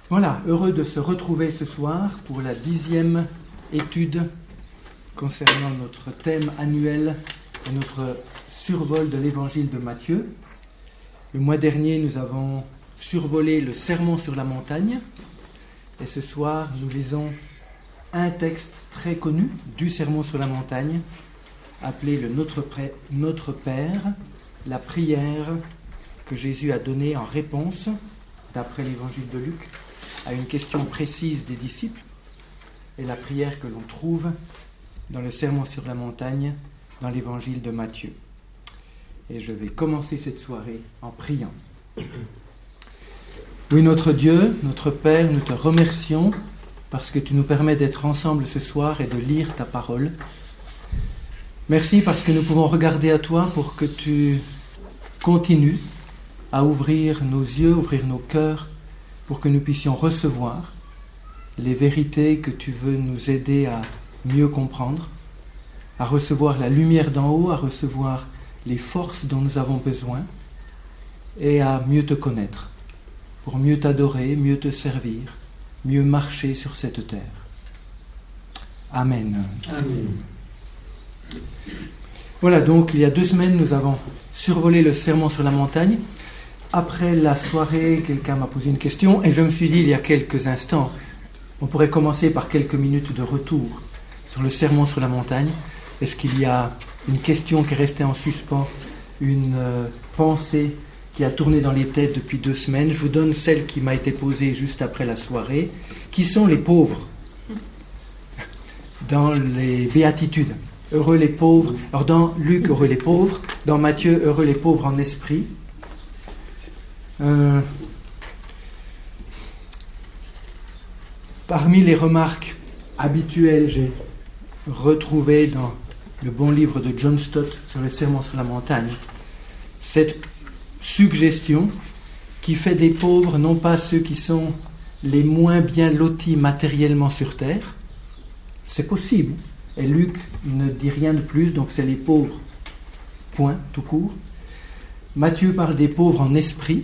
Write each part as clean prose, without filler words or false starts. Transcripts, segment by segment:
Voilà, heureux de se retrouver ce soir pour la 10e étude concernant notre thème annuel et notre survol de l'évangile de Matthieu. Le mois dernier, nous avons survolé le Sermon sur la montagne et ce soir, nous lisons un texte très connu du Sermon sur la montagne appelé le Notre Père, la prière que Jésus a donnée en réponse, d'après l'évangile de Luc, à une question précise des disciples, et la prière que l'on trouve dans le Sermon sur la montagne, dans l'évangile de Matthieu. Et je vais commencer cette soirée en priant. Oui, notre Dieu, notre Père, nous te remercions parce que tu nous permets d'être ensemble ce soir et de lire ta parole. Merci parce que nous pouvons regarder à toi pour que tu continues à ouvrir nos yeux, ouvrir nos cœurs, pour que nous puissions recevoir les vérités que tu veux nous aider à mieux comprendre, à recevoir la lumière d'en haut, à recevoir les forces dont nous avons besoin et à mieux te connaître, pour mieux t'adorer, mieux te servir, mieux marcher sur cette terre. Amen. Amen. Voilà, donc il y a 2 semaines, nous avons survolé le Sermon sur la montagne. Après la soirée, quelqu'un m'a posé une question et je me suis dit il y a quelques instants, on pourrait commencer par quelques minutes de retour sur le Sermon sur la montagne. Est-ce qu'il y a une question qui est restée en suspens, une pensée qui a tourné dans les têtes depuis 2 semaines? Je vous donne celle qui m'a été posée juste après la soirée. Qui sont les pauvres dans les béatitudes? Heureux les pauvres. Alors dans Luc, heureux les pauvres. Dans Matthieu, heureux les pauvres en esprit. Parmi les remarques habituelles, j'ai retrouvé dans le bon livre de John Stott sur le Sermon sur la montagne cette suggestion qui fait des pauvres non pas ceux qui sont les moins bien lotis matériellement sur terre. C'est possible. Et Luc ne dit rien de plus, donc c'est les pauvres, point, tout court. Matthieu parle des pauvres en esprit.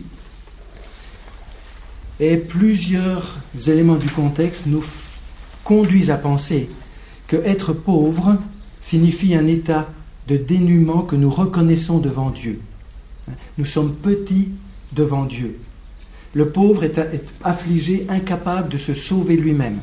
Et plusieurs éléments du contexte nous conduisent à penser que être pauvre signifie un état de dénuement que nous reconnaissons devant Dieu. Nous sommes petits devant Dieu. Le pauvre est affligé, incapable de se sauver lui-même.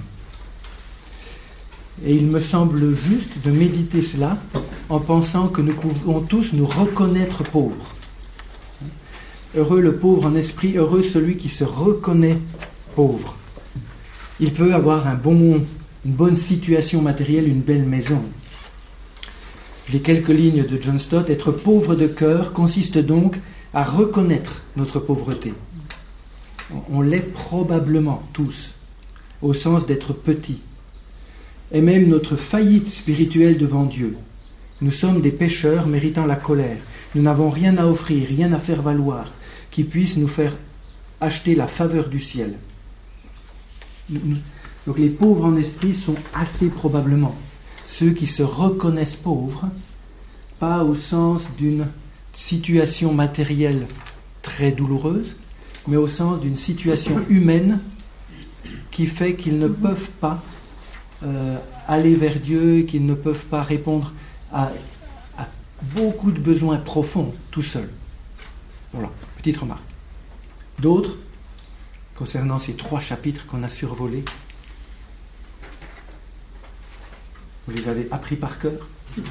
Et il me semble juste de méditer cela en pensant que nous pouvons tous nous reconnaître pauvres. Heureux le pauvre en esprit, heureux celui qui se reconnaît pauvre. Il peut avoir une bonne situation matérielle, une belle maison. Je lis quelques lignes de John Stott. Être pauvre de cœur consiste donc à reconnaître notre pauvreté. On l'est probablement tous, au sens d'être petit. Et même notre faillite spirituelle devant Dieu. Nous sommes des pécheurs méritant la colère. Nous n'avons rien à offrir, rien à faire valoir, qui puisse nous faire acheter la faveur du ciel. Donc les pauvres en esprit sont assez probablement ceux qui se reconnaissent pauvres, pas au sens d'une situation matérielle très douloureuse, mais au sens d'une situation humaine qui fait qu'ils ne peuvent pas aller vers Dieu et qu'ils ne peuvent pas répondre à beaucoup de besoins profonds tout seuls. Voilà, petite remarque. D'autres, concernant ces 3 chapitres qu'on a survolés, vous les avez appris par cœur.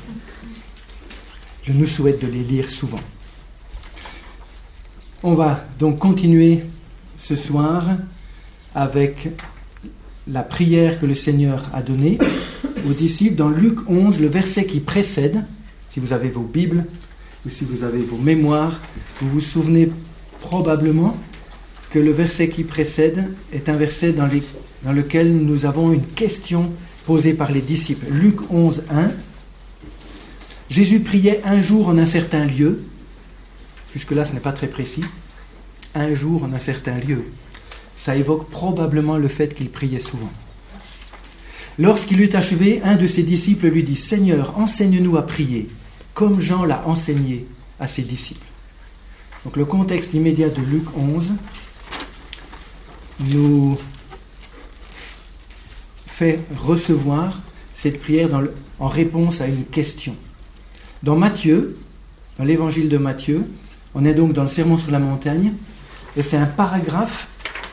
Je nous souhaite de les lire souvent. On va donc continuer ce soir avec la prière que le Seigneur a donnée aux disciples dans Luc 11, le verset qui précède. Si vous avez vos Bibles ou si vous avez vos mémoires, vous vous souvenez probablement que le verset qui précède est un verset dans lequel nous avons une question posée par les disciples. Luc 11, 1. Jésus priait un jour en un certain lieu. Jusque-là, ce n'est pas très précis. Un jour en un certain lieu. Ça évoque probablement le fait qu'il priait souvent. Lorsqu'il eut achevé, un de ses disciples lui dit « Seigneur, enseigne-nous à prier, comme Jean l'a enseigné à ses disciples. » Donc le contexte immédiat de Luc 11 nous fait recevoir cette prière en réponse à une question. Dans Matthieu, dans l'évangile de Matthieu, on est donc dans le Sermon sur la montagne, et c'est un paragraphe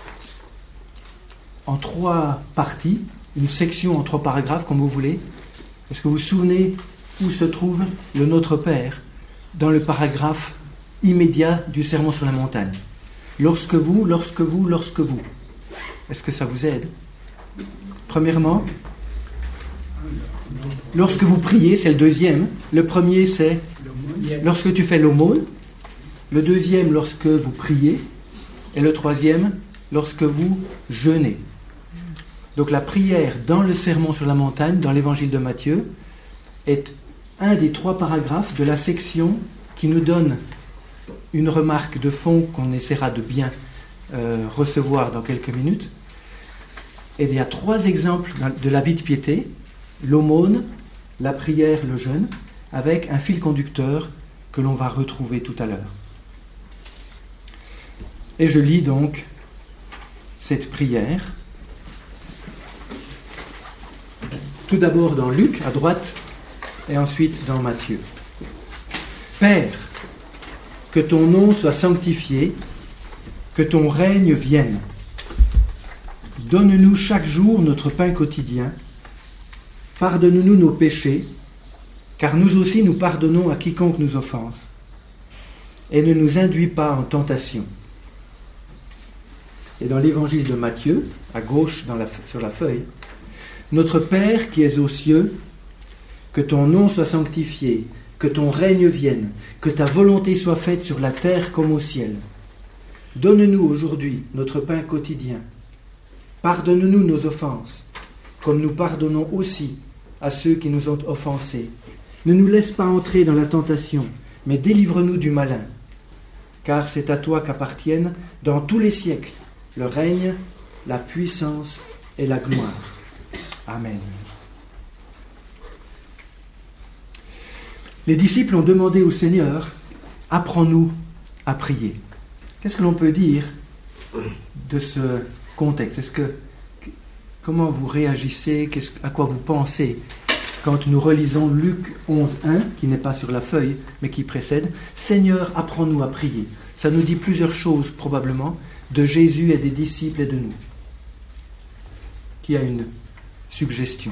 en 3 parties, une section en 3 paragraphes, comme vous voulez. Est-ce que vous vous souvenez où se trouve le Notre Père dans le paragraphe immédiat du Sermon sur la montagne? Lorsque vous. Est-ce que ça vous aide? Premièrement, lorsque vous priez, c'est le deuxième. Le premier, c'est lorsque tu fais l'aumône. Le deuxième, lorsque vous priez. Et le troisième, lorsque vous jeûnez. Donc la prière dans le Sermon sur la montagne, dans l'évangile de Matthieu, est un des 3 paragraphes de la section qui nous donne une remarque de fond qu'on essaiera de bien recevoir dans quelques minutes. Et il y a 3 exemples de la vie de piété, l'aumône, la prière, le jeûne, avec un fil conducteur que l'on va retrouver tout à l'heure. Et je lis donc cette prière. Tout d'abord dans Luc, à droite, et ensuite dans Matthieu. Père, que ton nom soit sanctifié, que ton règne vienne. Donne-nous chaque jour notre pain quotidien. Pardonne-nous nos péchés, car nous aussi nous pardonnons à quiconque nous offense. Et ne nous induis pas en tentation. Et dans l'évangile de Matthieu, à gauche sur la feuille, notre Père qui es aux cieux, que ton nom soit sanctifié, que ton règne vienne, que ta volonté soit faite sur la terre comme au ciel. Donne-nous aujourd'hui notre pain quotidien. Pardonne-nous nos offenses, comme nous pardonnons aussi à ceux qui nous ont offensés. Ne nous laisse pas entrer dans la tentation, mais délivre-nous du malin. Car c'est à toi qu'appartiennent, dans tous les siècles, le règne, la puissance et la gloire. Amen. Les disciples ont demandé au Seigneur, « Apprends-nous à prier ». Qu'est-ce que l'on peut dire de ce contexte? Comment vous réagissez? À quoi vous pensez quand nous relisons Luc 11.1, qui n'est pas sur la feuille, mais qui précède, « Seigneur, apprends-nous à prier ». Ça nous dit plusieurs choses, probablement, de Jésus et des disciples et de nous. Qui a une suggestion?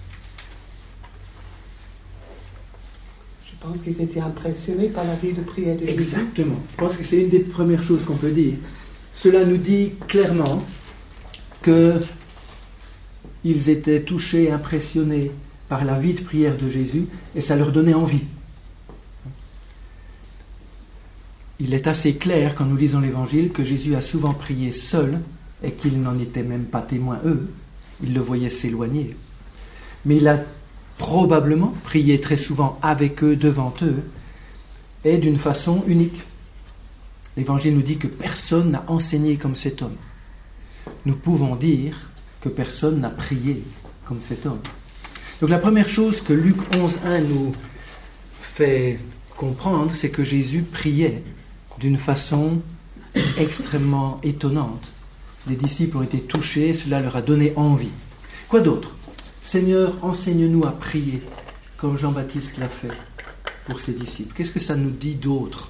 Je pense qu'ils étaient impressionnés par la vie de prière de Jésus. Exactement. Je pense que c'est une des premières choses qu'on peut dire. Cela nous dit clairement qu'ils étaient touchés, impressionnés par la vie de prière de Jésus, et ça leur donnait envie. Il est assez clair, quand nous lisons l'Évangile, que Jésus a souvent prié seul, et qu'ils n'en étaient même pas témoins, eux. Ils le voyaient s'éloigner. Mais il a probablement prié très souvent avec eux, devant eux, et d'une façon unique. L'Évangile nous dit que personne n'a enseigné comme cet homme. Nous pouvons dire que personne n'a prié comme cet homme. Donc la première chose que Luc 11.1 nous fait comprendre, c'est que Jésus priait d'une façon extrêmement étonnante. Les disciples ont été touchés, cela leur a donné envie. Quoi d'autre? Seigneur, enseigne-nous à prier, comme Jean-Baptiste l'a fait pour ses disciples. Qu'est-ce que ça nous dit d'autre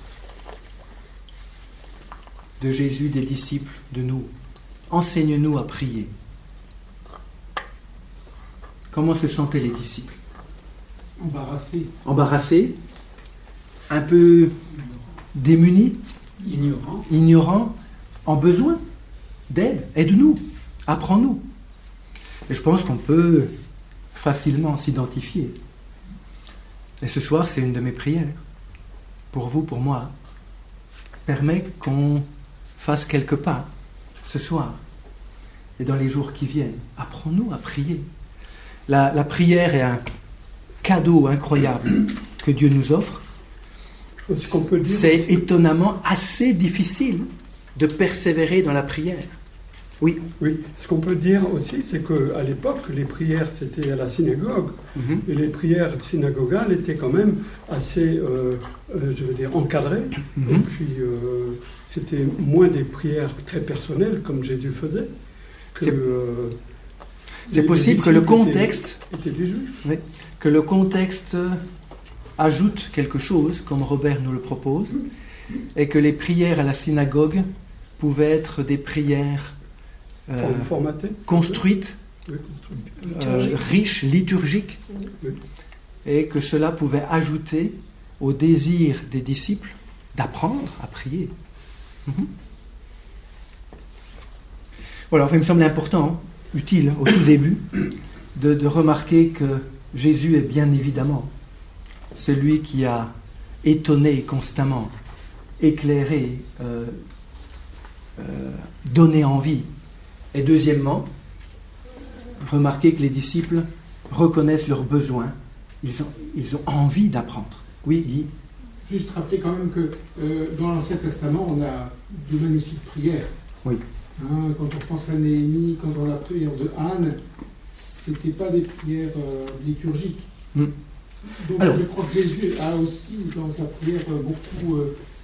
de Jésus, des disciples, de nous? Enseigne-nous à prier. Comment se sentaient les disciples? Embarrassés. Embarrassés, un peu démunis, ignorants, en besoin d'aide. Aide-nous, apprends-nous. Et je pense qu'on peut facilement s'identifier. Et ce soir, c'est une de mes prières. Pour vous, pour moi. Permet qu'on fasse quelques pas ce soir et dans les jours qui viennent. Apprends-nous à prier. La prière est un cadeau incroyable que Dieu nous offre. C'est étonnamment assez difficile de persévérer dans la prière. Oui. Oui, ce qu'on peut dire aussi, c'est qu'à l'époque, les prières, c'était à la synagogue. Mm-hmm. Et les prières synagogales étaient quand même assez, encadrées. Mm-hmm. Et puis, c'était moins des prières très personnelles, comme Jésus faisait. C'est possible que le contexte, étaient des Juifs. oui, que le contexte ajoute quelque chose, comme Robert nous le propose, et que les prières à la synagogue pouvaient être des prières Formatées. construites, Oui, riches, liturgiques, Oui. et que cela pouvait ajouter au désir des disciples d'apprendre à prier. Mhm. Voilà, enfin, il me semble important, utile au tout début, de remarquer que Jésus est bien évidemment celui qui a étonné constamment, éclairé, donné envie. Et deuxièmement, remarquez que les disciples reconnaissent leurs besoins, ils ont envie d'apprendre. Oui, Guy. Juste rappeler quand même que dans l'Ancien Testament, on a de magnifiques prières. Oui. Quand on pense à Néhémie, quand on a la prière de Anne, c'était pas des prières liturgiques. Mm. Donc Alors, je crois que Jésus a aussi dans sa prière beaucoup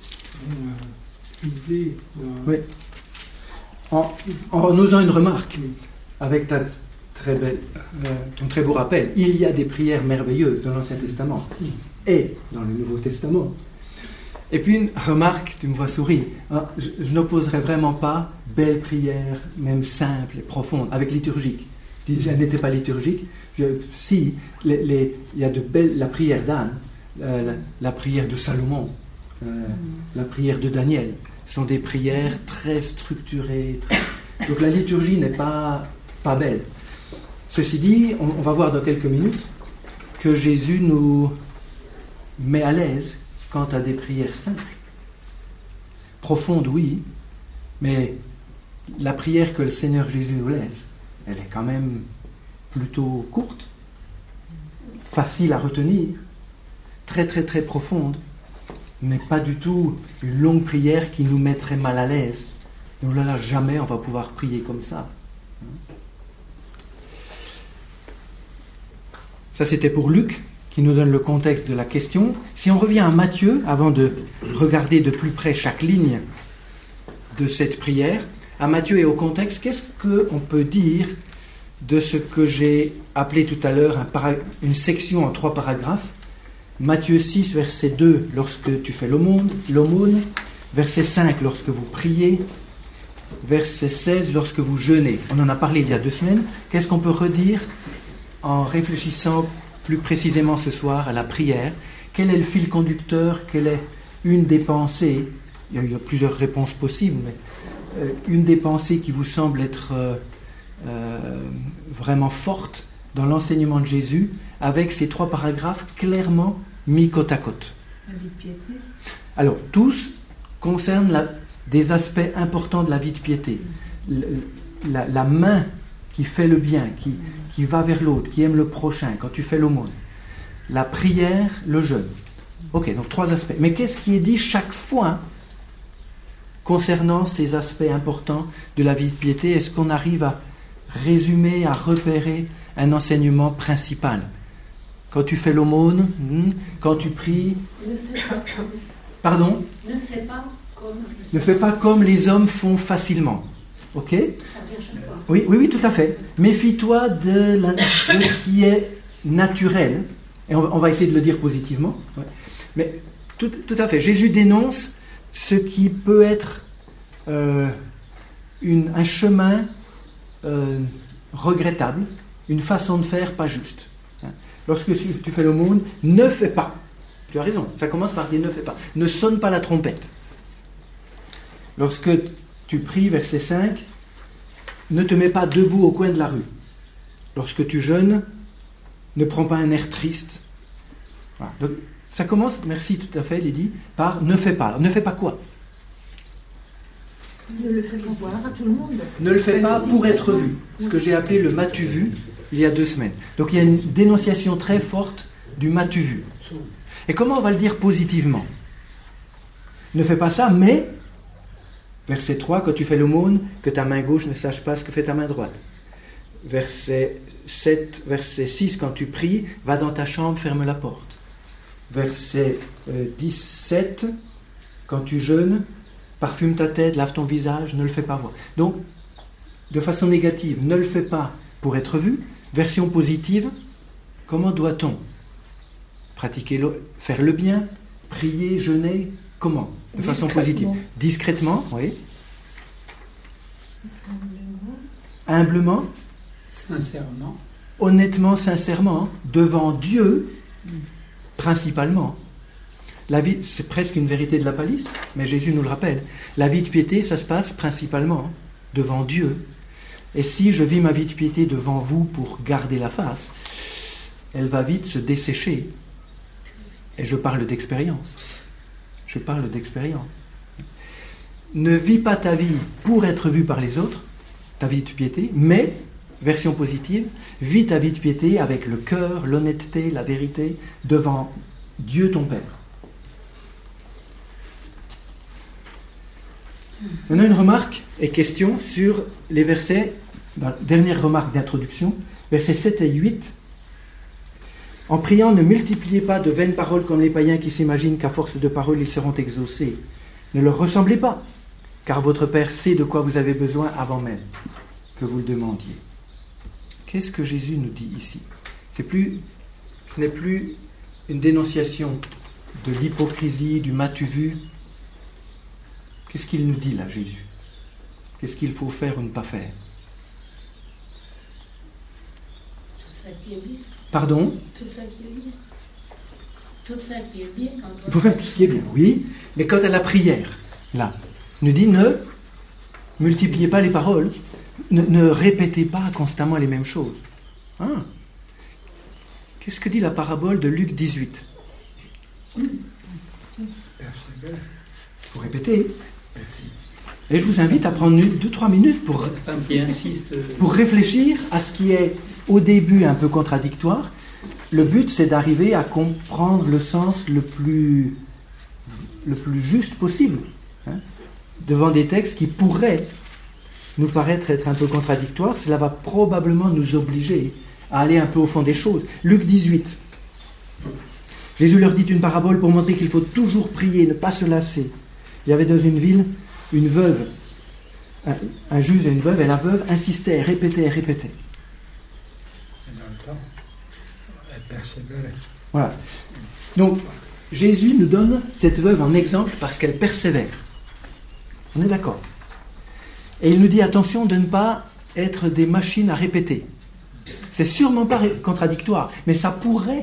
puisé. Oui. En osant une remarque, avec ton très beau rappel, il y a des prières merveilleuses dans l'Ancien Testament et dans le Nouveau Testament. Et puis une remarque, tu me vois sourire, hein, je n'opposerai vraiment pas belle prière, même simple et profonde, avec liturgique. Tu dis, elle n'était pas liturgique. Si, il y a de belles, la prière d'Anne, la prière de Salomon, la prière de Daniel, sont des prières très structurées. Donc la liturgie n'est pas belle. Ceci dit, on va voir dans quelques minutes que Jésus nous met à l'aise quant à des prières simples. Profondes, oui, mais la prière que le Seigneur Jésus nous laisse, elle est quand même plutôt courte, facile à retenir, très très très profonde, mais pas du tout une longue prière qui nous mettrait mal à l'aise. Donc là, jamais on va pouvoir prier comme ça. Ça, c'était pour Luc, qui nous donne le contexte de la question. Si on revient à Matthieu, avant de regarder de plus près chaque ligne de cette prière, à Matthieu et au contexte, qu'est-ce qu'on peut dire de ce que j'ai appelé tout à l'heure une section en 3 paragraphes? Matthieu 6, verset 2, lorsque tu fais l'aumône, verset 5, lorsque vous priez, verset 16, lorsque vous jeûnez. On en a parlé il y a 2 semaines. Qu'est-ce qu'on peut redire en réfléchissant plus précisément ce soir à la prière? Quel est le fil conducteur? Quelle est une des pensées? Il y a plusieurs réponses possibles, mais une des pensées qui vous semble être vraiment forte dans l'enseignement de Jésus, avec ces 3 paragraphes clairement mis côte à côte. La vie de piété. Alors, tous concernent des aspects importants de la vie de piété. La main qui fait le bien, qui va vers l'autre, qui aime le prochain, quand tu fais l'aumône. La prière, le jeûne. Ok, donc 3 aspects. Mais qu'est-ce qui est dit chaque fois concernant ces aspects importants de la vie de piété? Est-ce qu'on arrive à résumer, à repérer un enseignement principal? Quand tu fais l'aumône, quand tu pries... Ne fais pas comme... Pardon? Ne fais pas comme... Ne fais pas comme les hommes font facilement. Ok? Ça vient chaque fois. Oui, tout à fait. Méfie-toi de ce qui est naturel. Et on va essayer de le dire positivement. Ouais. Mais tout à fait. Jésus dénonce ce qui peut être un chemin regrettable, une façon de faire pas juste. Lorsque tu fais l'aumône, ne fais pas. Tu as raison, ça commence par dire ne fais pas. Ne sonne pas la trompette. Lorsque tu pries, verset 5, ne te mets pas debout au coin de la rue. Lorsque tu jeûnes, ne prends pas un air triste. Voilà. Donc, ça commence, merci tout à fait Lydie, par ne fais pas. Ne fais pas quoi? Ne le fais pas voir à tout le monde. Ne le fais pas pour être vu. Ce que j'ai appelé le m'as-tu vu il y a 2 semaines. Donc il y a une dénonciation très forte du m'as-tu vu. Et comment on va le dire positivement? Ne fais pas ça, mais, verset 3, quand tu fais l'aumône, que ta main gauche ne sache pas ce que fait ta main droite. Verset 7, verset 6, quand tu pries, va dans ta chambre, ferme la porte. Verset 17, quand tu jeûnes, parfume ta tête, lave ton visage, ne le fais pas voir. Donc, de façon négative, ne le fais pas pour être vu. Version positive, comment doit-on pratiquer, faire le bien, prier, jeûner, comment? De façon positive. Discrètement, oui. Humblement. Sincèrement. Honnêtement, sincèrement, devant Dieu, principalement. La vie, c'est presque une vérité de la palisse, mais Jésus nous le rappelle. La vie de piété, ça se passe principalement devant Dieu. Et si je vis ma vie de piété devant vous pour garder la face, elle va vite se dessécher. Et je parle d'expérience. Je parle d'expérience. Ne vis pas ta vie pour être vu par les autres, ta vie de piété, mais, version positive, vis ta vie de piété avec le cœur, l'honnêteté, la vérité, devant Dieu ton Père. Maintenant, une remarque et question sur les versets, dernière remarque d'introduction, versets 7 et 8. En priant, ne multipliez pas de vaines paroles comme les païens qui s'imaginent qu'à force de paroles, ils seront exaucés. Ne leur ressemblez pas, car votre Père sait de quoi vous avez besoin avant même que vous le demandiez. Qu'est-ce que Jésus nous dit ici? Ce n'est plus une dénonciation de l'hypocrisie, du m'as-tu vu. Qu'est-ce qu'il nous dit là, Jésus? Qu'est-ce qu'il faut faire ou ne pas faire? Tout ça qui est bien. Pardon? Tout ça qui est bien. Tout ça qui est bien. Il faut faire tout ce qui est bien, oui. Mais quant à la prière, là, il nous dit ne multipliez pas les paroles, ne répétez pas constamment les mêmes choses. Hein? Qu'est-ce que dit la parabole de Luc 18? Il faut répéter. Et je vous invite à prendre 2-3 minutes pour réfléchir à ce qui est au début un peu contradictoire. Le but, c'est d'arriver à comprendre le sens le plus juste possible, hein, devant des textes qui pourraient nous paraître être un peu contradictoires. Cela va probablement nous obliger à aller un peu au fond des choses. Luc 18. Jésus leur dit une parabole pour montrer qu'il faut toujours prier, ne pas se lasser. Il y avait dans une ville une veuve, un juge et une veuve, et la veuve insistait, elle répétait. Et dans le temps, elle persévérait. Voilà. Donc, Jésus nous donne cette veuve en exemple parce qu'elle persévère. On est d'accord. Et il nous dit attention de ne pas être des machines à répéter. C'est sûrement pas contradictoire, mais ça pourrait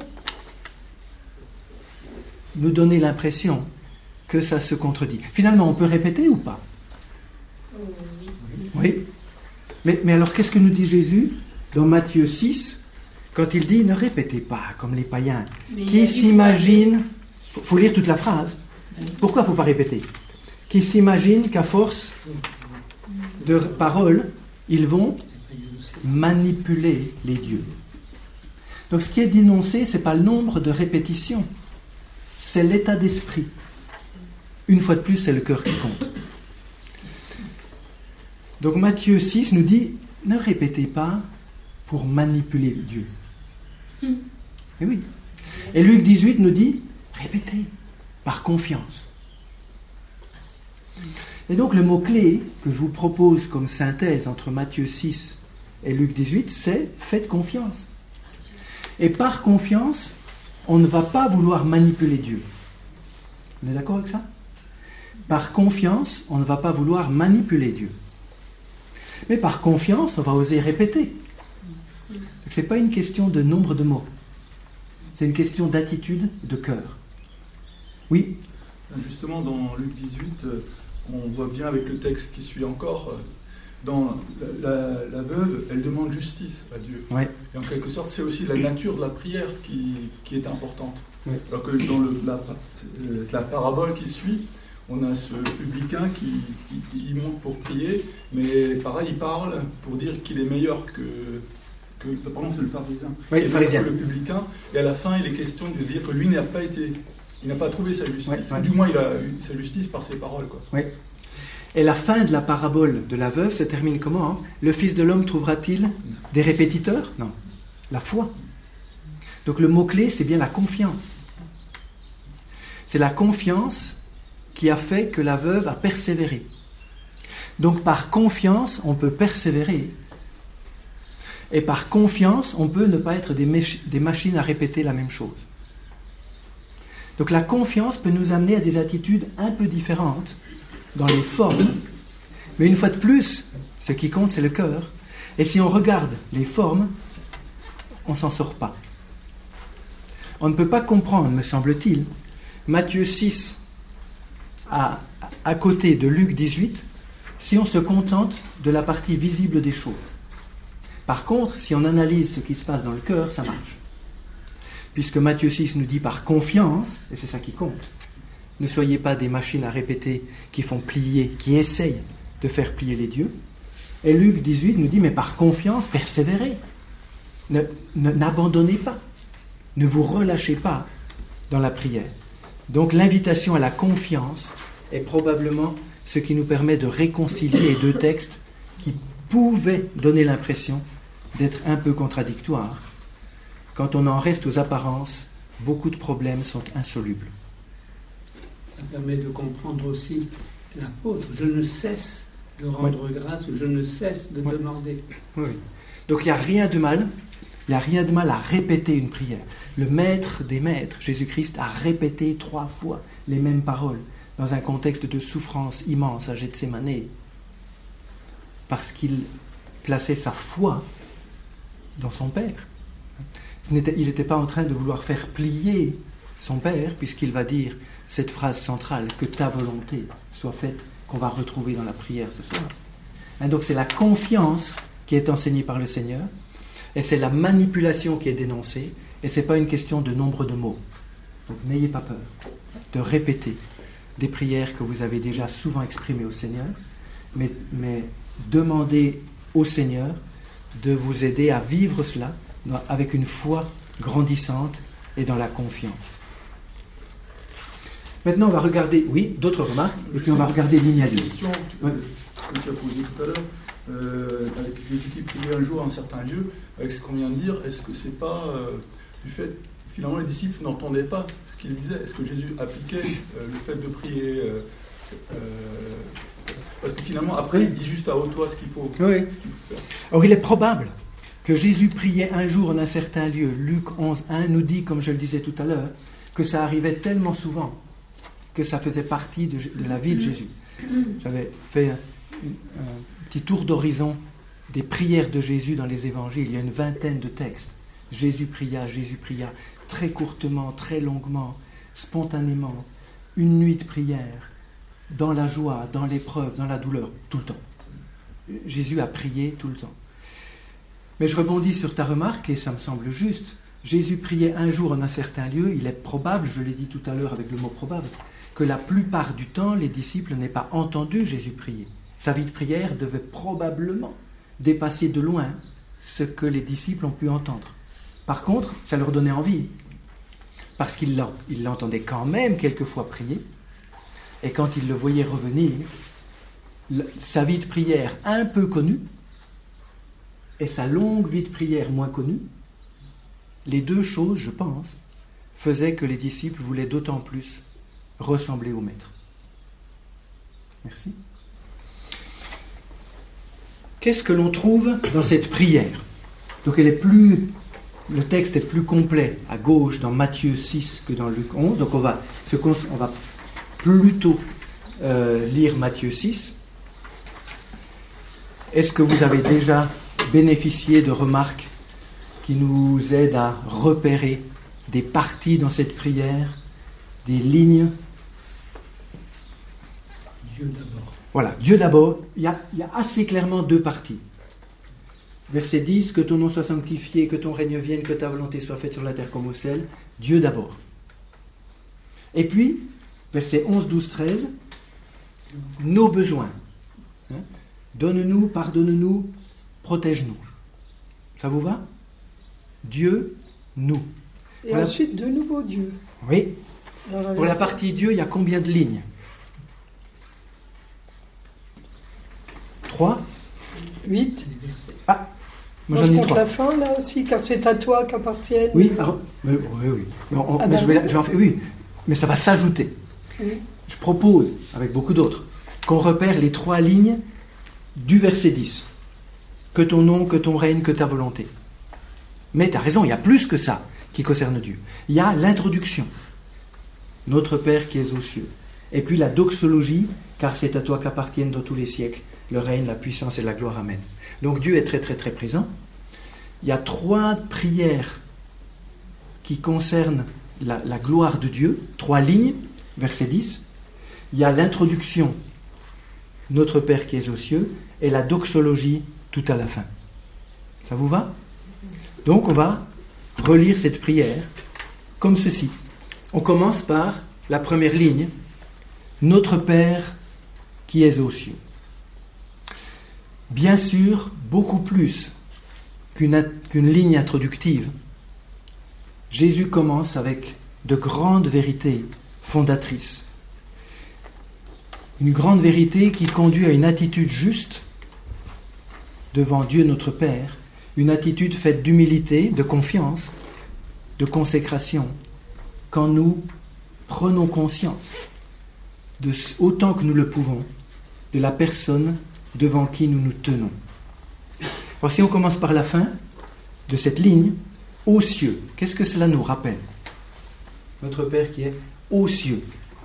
nous donner l'impression que ça se contredit. Finalement, on peut répéter ou pas? Oui. Mais alors, qu'est-ce que nous dit Jésus dans Matthieu 6, quand il dit « Ne répétez pas comme les païens qui s'imaginent... » Il faut lire toute la phrase. Pourquoi il ne faut pas répéter? Qui s'imaginent qu'à force de paroles, ils vont manipuler les dieux. Donc, ce qui est dénoncé, ce n'est pas le nombre de répétitions, c'est l'état d'esprit. Une fois de plus, c'est le cœur qui compte. Donc Matthieu 6 nous dit, ne répétez pas pour manipuler Dieu. Et oui. Et Luc 18 nous dit, répétez par confiance. Et donc le mot-clé que je vous propose comme synthèse entre Matthieu 6 et Luc 18, c'est faites confiance. Et par confiance, on ne va pas vouloir manipuler Dieu. On est d'accord avec ça? Par confiance, on ne va pas vouloir manipuler Dieu. Mais par confiance, on va oser répéter. Ce n'est pas une question de nombre de mots. C'est une question d'attitude, de cœur. Oui? Justement, dans Luc 18, on voit bien avec le texte qui suit encore, dans la veuve, elle demande justice à Dieu. Ouais. Et en quelque sorte, c'est aussi la nature de la prière qui est importante. Ouais. Alors que dans la parabole qui suit, on a ce publicain qui monte pour prier, mais pareil, il parle pour dire qu'il est meilleur que pardon, c'est le pharisien. Oui, le pharisien. Le publicain, et à la fin, il est question de dire que lui il n'a pas trouvé sa justice. Ouais. Du moins, il a eu sa justice par ses paroles, quoi. Oui. Et la fin de la parabole de la veuve se termine comment, hein? Le Fils de l'homme trouvera-t-il des répétiteurs? Non. La foi. Donc le mot-clé, c'est bien la confiance. C'est la confiance qui a fait que la veuve a persévéré. Donc par confiance, on peut persévérer. Et par confiance, on peut ne pas être des machines à répéter la même chose. Donc la confiance peut nous amener à des attitudes un peu différentes dans les formes. Mais une fois de plus, ce qui compte, c'est le cœur. Et si on regarde les formes, on ne s'en sort pas. On ne peut pas comprendre, me semble-t-il, Matthieu 6 à côté de Luc 18 si on se contente de la partie visible des choses. Par contre, si on analyse ce qui se passe dans le cœur, ça marche. Puisque Matthieu 6 nous dit par confiance, et c'est ça qui compte, ne soyez pas des machines à répéter qui font plier, qui essayent de faire plier les dieux. Et Luc 18 nous dit, mais par confiance, persévérez. N'abandonnez pas. Ne vous relâchez pas dans la prière. Donc l'invitation à la confiance est probablement ce qui nous permet de réconcilier deux textes qui pouvaient donner l'impression d'être un peu contradictoires. Quand on en reste aux apparences, beaucoup de problèmes sont insolubles. Ça permet de comprendre aussi l'apôtre. Je ne cesse de rendre grâce, je ne cesse de demander. Oui. Donc il n'y a rien de mal. Il n'y a rien de mal à répéter une prière. Le maître des maîtres, Jésus-Christ, a répété 3 fois les mêmes paroles dans un contexte de souffrance immense à Gethsémane, parce qu'il plaçait sa foi dans son Père. Il n'était pas en train de vouloir faire plier son Père, puisqu'il va dire cette phrase centrale, que ta volonté soit faite, qu'on va retrouver dans la prière ce soir. Donc c'est la confiance qui est enseignée par le Seigneur, et c'est la manipulation qui est dénoncée, et ce n'est pas une question de nombre de mots. Donc n'ayez pas peur de répéter des prières que vous avez déjà souvent exprimées au Seigneur, mais demandez au Seigneur de vous aider à vivre cela avec une foi grandissante et dans la confiance. Maintenant, on va regarder, d'autres remarques, et puis on va regarder ligne à ligne. Une question que tu as posée tout à l'heure, avec Jésus qui priait un jour en certain lieu, avec ce qu'on vient de dire, est-ce que c'est pas du fait, finalement les disciples n'entendaient pas ce qu'il disait? Est-ce que Jésus appliquait le fait de prier parce que finalement, après, il dit juste à haute voix ce qu'il faut faire. Or, il est probable que Jésus priait un jour en un certain lieu. Luc 11, 1 nous dit, comme je le disais tout à l'heure, que ça arrivait tellement souvent que ça faisait partie de la vie de Jésus. J'avais fait un petit tour d'horizon des prières de Jésus dans les évangiles. Il y a une 20aine de textes. Jésus pria, très courtement, très longuement, spontanément, une nuit de prière, dans la joie, dans l'épreuve, dans la douleur, tout le temps. Jésus a prié tout le temps. Mais je rebondis sur ta remarque, et ça me semble juste. Jésus priait un jour en un certain lieu. Il est probable, je l'ai dit tout à l'heure avec le mot probable, que la plupart du temps, les disciples n'aient pas entendu Jésus prier. Sa vie de prière devait probablement dépasser de loin ce que les disciples ont pu entendre. Par contre, ça leur donnait envie, parce qu'ils l'entendaient quand même quelquefois prier, et quand ils le voyaient revenir, sa vie de prière un peu connue, et sa longue vie de prière moins connue, les deux choses, je pense, faisaient que les disciples voulaient d'autant plus ressembler au Maître. Merci. Qu'est-ce que l'on trouve dans cette prière? Donc le texte est plus complet à gauche dans Matthieu 6 que dans Luc 11. Donc on va plutôt lire Matthieu 6. Est-ce que vous avez déjà bénéficié de remarques qui nous aident à repérer des parties dans cette prière, des lignes? Dieu d'abord. Voilà, Dieu d'abord. Il y a assez clairement 2 parties. Verset 10, que ton nom soit sanctifié, que ton règne vienne, que ta volonté soit faite sur la terre comme au ciel. Dieu d'abord. Et puis, verset 11, 12, 13, nos besoins. Donne-nous, pardonne-nous, protège-nous. Ça vous va? Dieu, nous. Et voilà. Ensuite, de nouveau Dieu. Oui. Pour la partie Dieu, il y a combien de lignes? 3? 8. Ah, moi j'en ai 3. Je compte la fin, là aussi, car c'est à toi qu'appartiennent. Oui, oui. Mais je vais en faire. Oui, mais ça va s'ajouter. Oui. Je propose, avec beaucoup d'autres, qu'on repère les 3 lignes du verset 10. que ton nom, que ton règne, que ta volonté. Mais tu as raison, il y a plus que ça qui concerne Dieu. Il y a l'introduction. Notre Père qui es aux cieux. Et puis la doxologie, car c'est à toi qu'appartiennent dans tous les siècles le règne, la puissance et la gloire. Amen. Donc Dieu est très très très présent. Il y a 3 prières qui concernent la gloire de Dieu, 3 lignes, verset 10. Il y a l'introduction, notre Père qui es aux cieux, et la doxologie tout à la fin. Ça vous va? Donc on va relire cette prière comme ceci. On commence par la première ligne, notre Père qui es aux cieux. Bien sûr, beaucoup plus qu'une ligne introductive, Jésus commence avec de grandes vérités fondatrices. Une grande vérité qui conduit à une attitude juste devant Dieu notre Père, une attitude faite d'humilité, de confiance, de consécration, quand nous prenons conscience, autant que nous le pouvons, de la personne devant qui nous nous tenons. Alors si on commence par la fin de cette ligne, aux cieux, qu'est-ce que cela nous rappelle? Notre Père qui est aux cieux.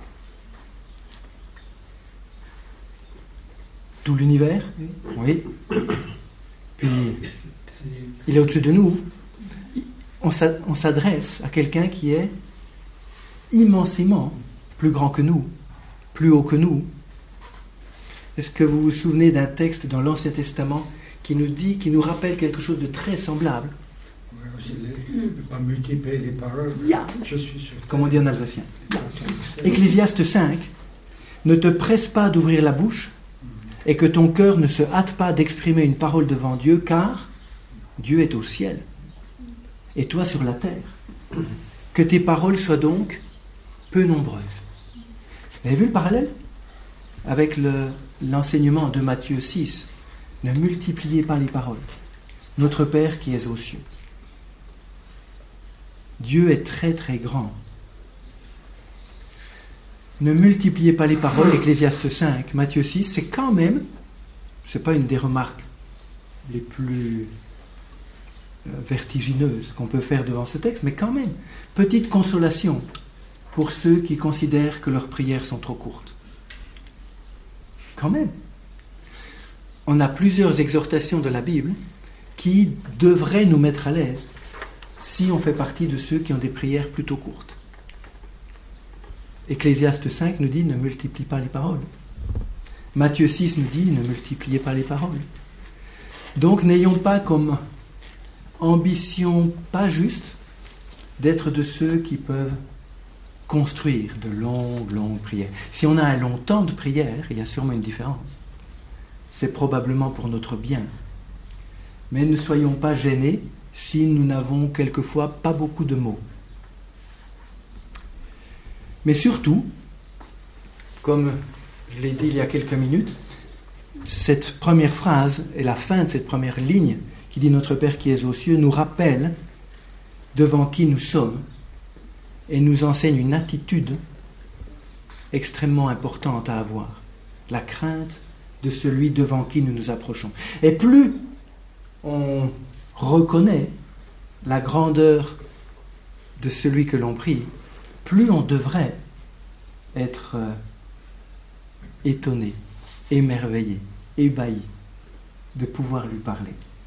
Tout l'univers? Oui. Puis, il est au-dessus de nous. On s'adresse à quelqu'un qui est immensément plus grand que nous, plus haut que nous. Est-ce que vous vous souvenez d'un texte dans l'Ancien Testament qui nous rappelle quelque chose de très semblable? Ne pas multiplier les paroles. Je suis sûr. Comme on dit en alsacien. Ecclésiaste 5. Ne te presse pas d'ouvrir la bouche et que ton cœur ne se hâte pas d'exprimer une parole devant Dieu, car Dieu est au ciel et toi sur la terre. Que tes paroles soient donc peu nombreuses. Vous avez vu le parallèle avec l'enseignement de Matthieu 6? Ne multipliez pas les paroles. Notre Père qui es aux cieux. Dieu est très très grand. Ne multipliez pas les paroles, Ecclésiaste 5, Matthieu 6, c'est quand même, c'est pas une des remarques les plus vertigineuses qu'on peut faire devant ce texte, mais quand même, petite consolation pour ceux qui considèrent que leurs prières sont trop courtes. Quand même. On a plusieurs exhortations de la Bible qui devraient nous mettre à l'aise si on fait partie de ceux qui ont des prières plutôt courtes. Ecclésiaste 5 nous dit « Ne multiplie pas les paroles ». Matthieu 6 nous dit « Ne multipliez pas les paroles ». Donc n'ayons pas comme ambition pas juste d'être de ceux qui peuvent construire de longues prières. Si on a un long temps de prière, il y a sûrement une différence. C'est probablement pour notre bien. Mais ne soyons pas gênés si nous n'avons quelquefois pas beaucoup de mots. Mais surtout, comme je l'ai dit il y a quelques minutes, cette première phrase et la fin de cette première ligne qui dit « Notre Père qui es aux cieux » nous rappelle devant qui nous sommes et nous enseigne une attitude extrêmement importante à avoir, la crainte de celui devant qui nous nous approchons. Et plus on reconnaît la grandeur de celui que l'on prie, plus on devrait être étonné, émerveillé, ébahi de pouvoir lui parler.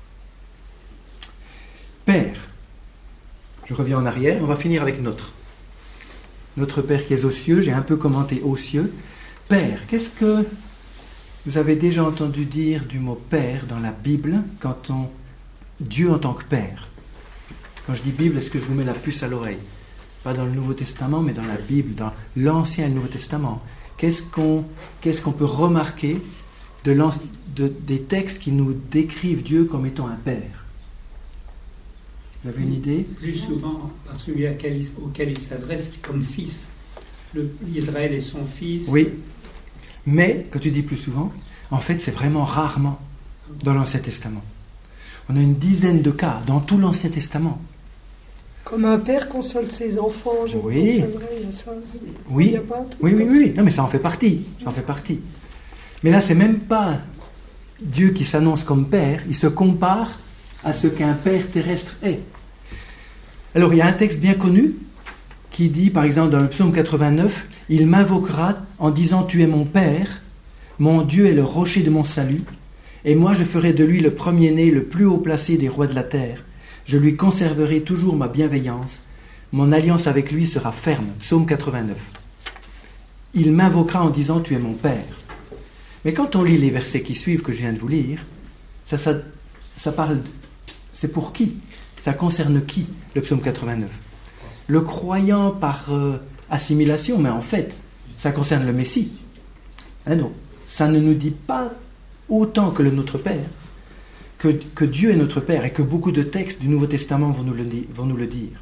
Père, je reviens en arrière, on va finir avec notre Père qui est aux cieux. J'ai un peu commenté aux cieux. Père, qu'est-ce que vous avez déjà entendu dire du mot Père dans la Bible quand Dieu en tant que Père? Quand je dis Bible, est-ce que je vous mets la puce à l'oreille? Pas dans le Nouveau Testament, mais dans la Bible, dans l'Ancien et le Nouveau Testament. Qu'est-ce qu'on peut remarquer des textes qui nous décrivent Dieu comme étant un Père? Vous avez une idée? Plus souvent par celui auquel il s'adresse comme fils. Israël est son fils. Oui, mais, quand tu dis plus souvent, en fait c'est vraiment rarement dans l'Ancien Testament. On a une dizaine de cas dans tout l'Ancien Testament. Comme un père console ses enfants, je Oui. consolerai, il y a ça aussi. Oui, Il y a pas un truc oui. comme ça. Non, mais ça en fait partie. Mais là, c'est même pas Dieu qui s'annonce comme Père, il se compare à ce qu'un Père terrestre est. Alors il y a un texte bien connu qui dit, par exemple dans le psaume 89, « Il m'invoquera en disant « Tu es mon Père, mon Dieu est le rocher de mon salut, et moi je ferai de lui le premier-né, le plus haut placé des rois de la terre. Je lui conserverai toujours ma bienveillance. Mon alliance avec lui sera ferme. » Psaume 89. « Il m'invoquera en disant « Tu es mon Père ». Mais quand on lit les versets qui suivent que je viens de vous lire, ça parle... C'est pour qui? Ça concerne qui, le psaume 89? Le croyant par assimilation, mais en fait, ça concerne le Messie. Donc, ça ne nous dit pas autant que le Notre Père, que Dieu est notre Père, et que beaucoup de textes du Nouveau Testament vont nous le dire.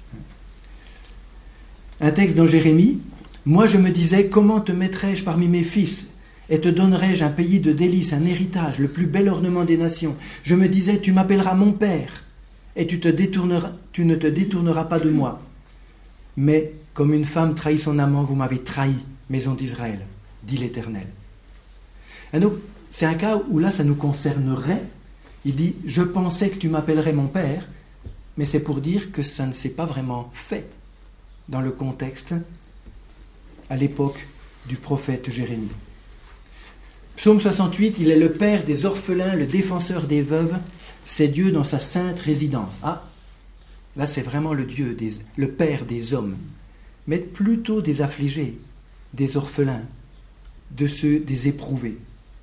Un texte dans Jérémie, « Moi je me disais, comment te mettrais-je parmi mes fils ? Et te donnerai-je un pays de délices, un héritage, le plus bel ornement des nations. Je me disais, tu m'appelleras mon Père, et tu ne te détourneras pas de moi. Mais comme une femme trahit son amant, vous m'avez trahi, maison d'Israël, dit l'Éternel. » Et donc, c'est un cas où là, ça nous concernerait. Il dit, je pensais que tu m'appellerais mon Père, mais c'est pour dire que ça ne s'est pas vraiment fait dans le contexte à l'époque du prophète Jérémie. Psaume 68, il est le Père des orphelins, le défenseur des veuves, c'est Dieu dans sa sainte résidence. Ah, là c'est vraiment le Père des hommes, mais plutôt des affligés, des orphelins, des éprouvés.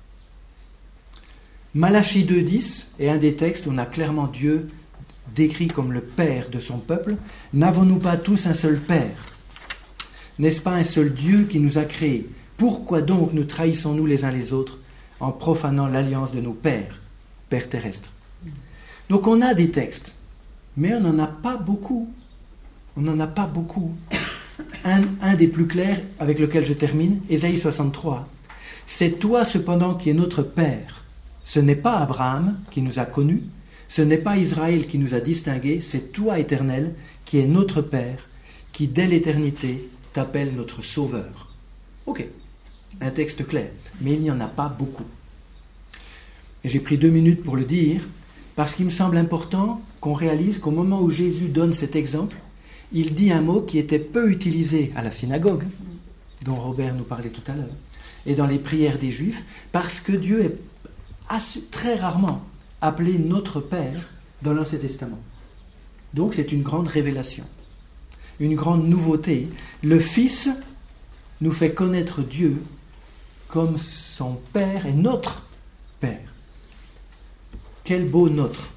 Malachie 2,10 est un des textes où on a clairement Dieu décrit comme le Père de son peuple. N'avons-nous pas tous un seul Père? N'est-ce pas un seul Dieu qui nous a créés? Pourquoi donc nous trahissons-nous les uns les autres en profanant l'alliance de nos pères terrestres? Donc on a des textes, mais on n'en a pas beaucoup. On n'en a pas beaucoup. Un des plus clairs, avec lequel je termine, Ésaïe 63. « C'est toi cependant qui es notre Père. Ce n'est pas Abraham qui nous a connus, ce n'est pas Israël qui nous a distingués, c'est toi, Éternel, qui es notre Père, qui dès l'éternité t'appelle notre Sauveur. » Ok, un texte clair, mais il n'y en a pas beaucoup. Et j'ai pris 2 minutes pour le dire, parce qu'il me semble important qu'on réalise qu'au moment où Jésus donne cet exemple, il dit un mot qui était peu utilisé à la synagogue, dont Robert nous parlait tout à l'heure, et dans les prières des Juifs, parce que Dieu est très rarement appelé notre Père dans l'Ancien Testament. Donc c'est une grande révélation, une grande nouveauté. Le Fils nous fait connaître Dieu comme son Père et notre Père. Quel beau notre!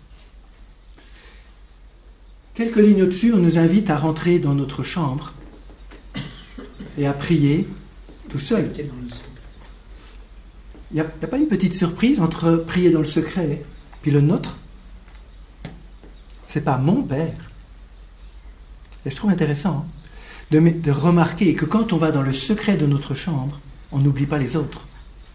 Quelques lignes au-dessus, on nous invite à rentrer dans notre chambre et à prier tout seul. Il n'y a pas une petite surprise entre prier dans le secret puis le nôtre? C'est pas mon Père. Et je trouve intéressant de remarquer que quand on va dans le secret de notre chambre, on n'oublie pas les autres.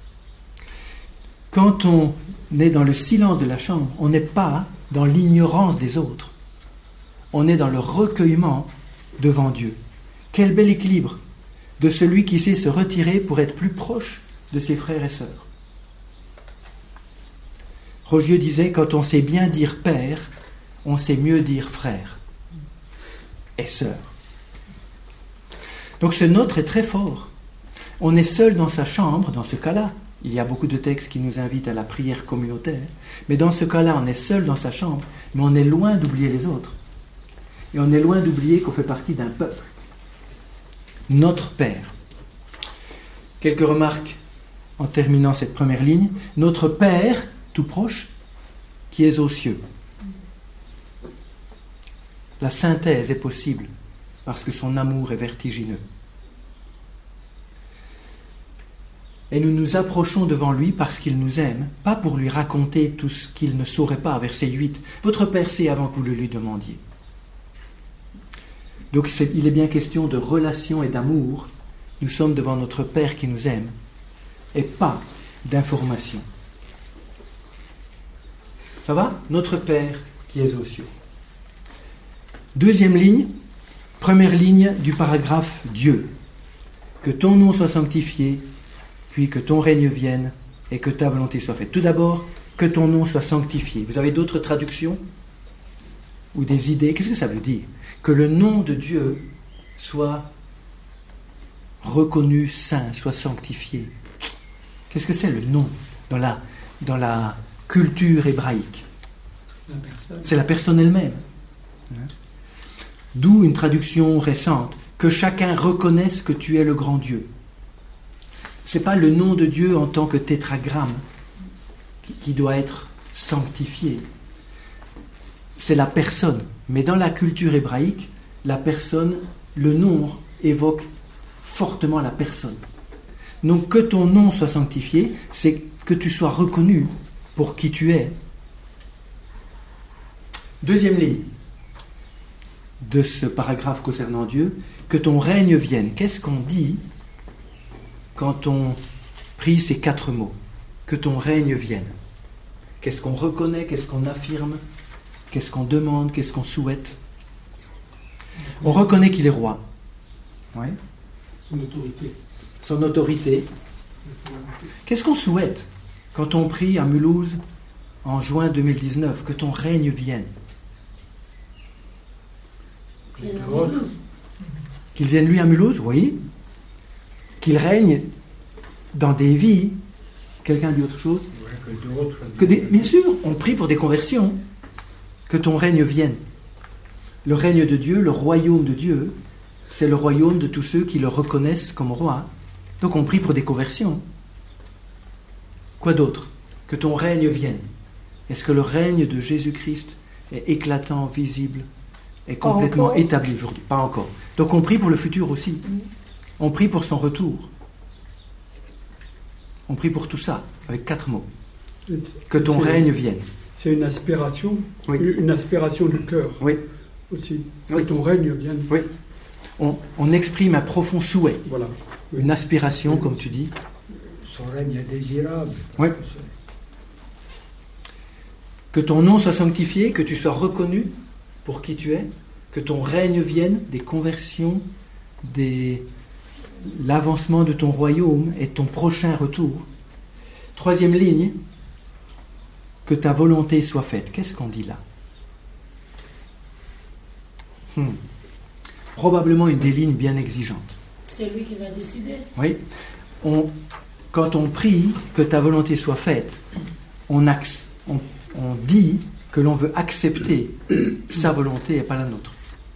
Quand on est dans le silence de la chambre, on n'est pas dans l'ignorance des autres. On est dans le recueillement devant Dieu. Quel bel équilibre de celui qui sait se retirer pour être plus proche de ses frères et sœurs. Rogieux disait, quand on sait bien dire père, on sait mieux dire frère et sœur. Donc ce nôtre est très fort. On est seul dans sa chambre, dans ce cas-là. Il y a beaucoup de textes qui nous invitent à la prière communautaire. Mais dans ce cas-là, on est seul dans sa chambre, mais on est loin d'oublier les autres. Et on est loin d'oublier qu'on fait partie d'un peuple. Notre Père. Quelques remarques en terminant cette première ligne. Notre Père, tout proche, qui est aux cieux. La synthèse est possible parce que son amour est vertigineux. Et nous nous approchons devant lui parce qu'il nous aime, pas pour lui raconter tout ce qu'il ne saurait pas, verset 8. Votre Père sait avant que vous le lui demandiez. Donc il est bien question de relation et d'amour. Nous sommes devant notre Père qui nous aime, et pas d'information. Ça va? Notre Père qui est aux cieux. Deuxième ligne, première ligne du paragraphe Dieu. Que ton nom soit sanctifié, puis que ton règne vienne, et que ta volonté soit faite. Tout d'abord, que ton nom soit sanctifié. Vous avez d'autres traductions ou des idées? Qu'est-ce que ça veut dire? Que le nom de Dieu soit reconnu saint, soit sanctifié. Qu'est-ce que c'est le nom dans la culture hébraïque? C'est la personne elle-même. D'où une traduction récente, que chacun reconnaisse que tu es le grand Dieu. Ce n'est pas le nom de Dieu en tant que tétragramme qui doit être sanctifié. C'est la personne. Mais dans la culture hébraïque, la personne, le nom évoque fortement la personne. Donc que ton nom soit sanctifié, c'est que tu sois reconnu pour qui tu es. Deuxième ligne de ce paragraphe concernant Dieu, que ton règne vienne. Qu'est-ce qu'on dit quand on prie ces 4 mots? Que ton règne vienne. Qu'est-ce qu'on reconnaît, qu'est-ce qu'on affirme, qu'est-ce qu'on demande, qu'est-ce qu'on souhaite? On reconnaît qu'il est roi. Oui. Son autorité. Son autorité. Qu'est-ce qu'on souhaite quand on prie à Mulhouse en juin 2019? Que ton règne vienne. Qu'il vienne lui à Mulhouse, oui. Qu'il règne dans des vies. Quelqu'un dit autre chose? Bien sûr, on prie pour des conversions. Que ton règne vienne. Le règne de Dieu, le royaume de Dieu, c'est le royaume de tous ceux qui le reconnaissent comme roi. Donc on prie pour des conversions. Quoi d'autre? Que ton règne vienne. Est-ce que le règne de Jésus-Christ est éclatant, visible, est complètement établi aujourd'hui? Pas encore. Donc on prie pour le futur aussi. On prie pour son retour. On prie pour tout ça, avec 4 mots. Que ton règne vienne. C'est une aspiration, oui. Une aspiration du cœur. Oui. Aussi. Que Oui. ton règne vienne. Oui. On exprime un profond souhait. Voilà. Une aspiration, comme tu dis. Son règne est désirable. Oui. Que ton nom soit sanctifié, que tu sois reconnu pour qui tu es, que ton règne vienne, des conversions, l'avancement de ton royaume et ton prochain retour. 3e ligne, que ta volonté soit faite. Qu'est-ce qu'on dit là? Probablement une des lignes bien exigeantes. C'est lui qui va décider. Oui. Quand on prie que ta volonté soit faite, on dit que l'on veut accepter sa volonté et pas la nôtre.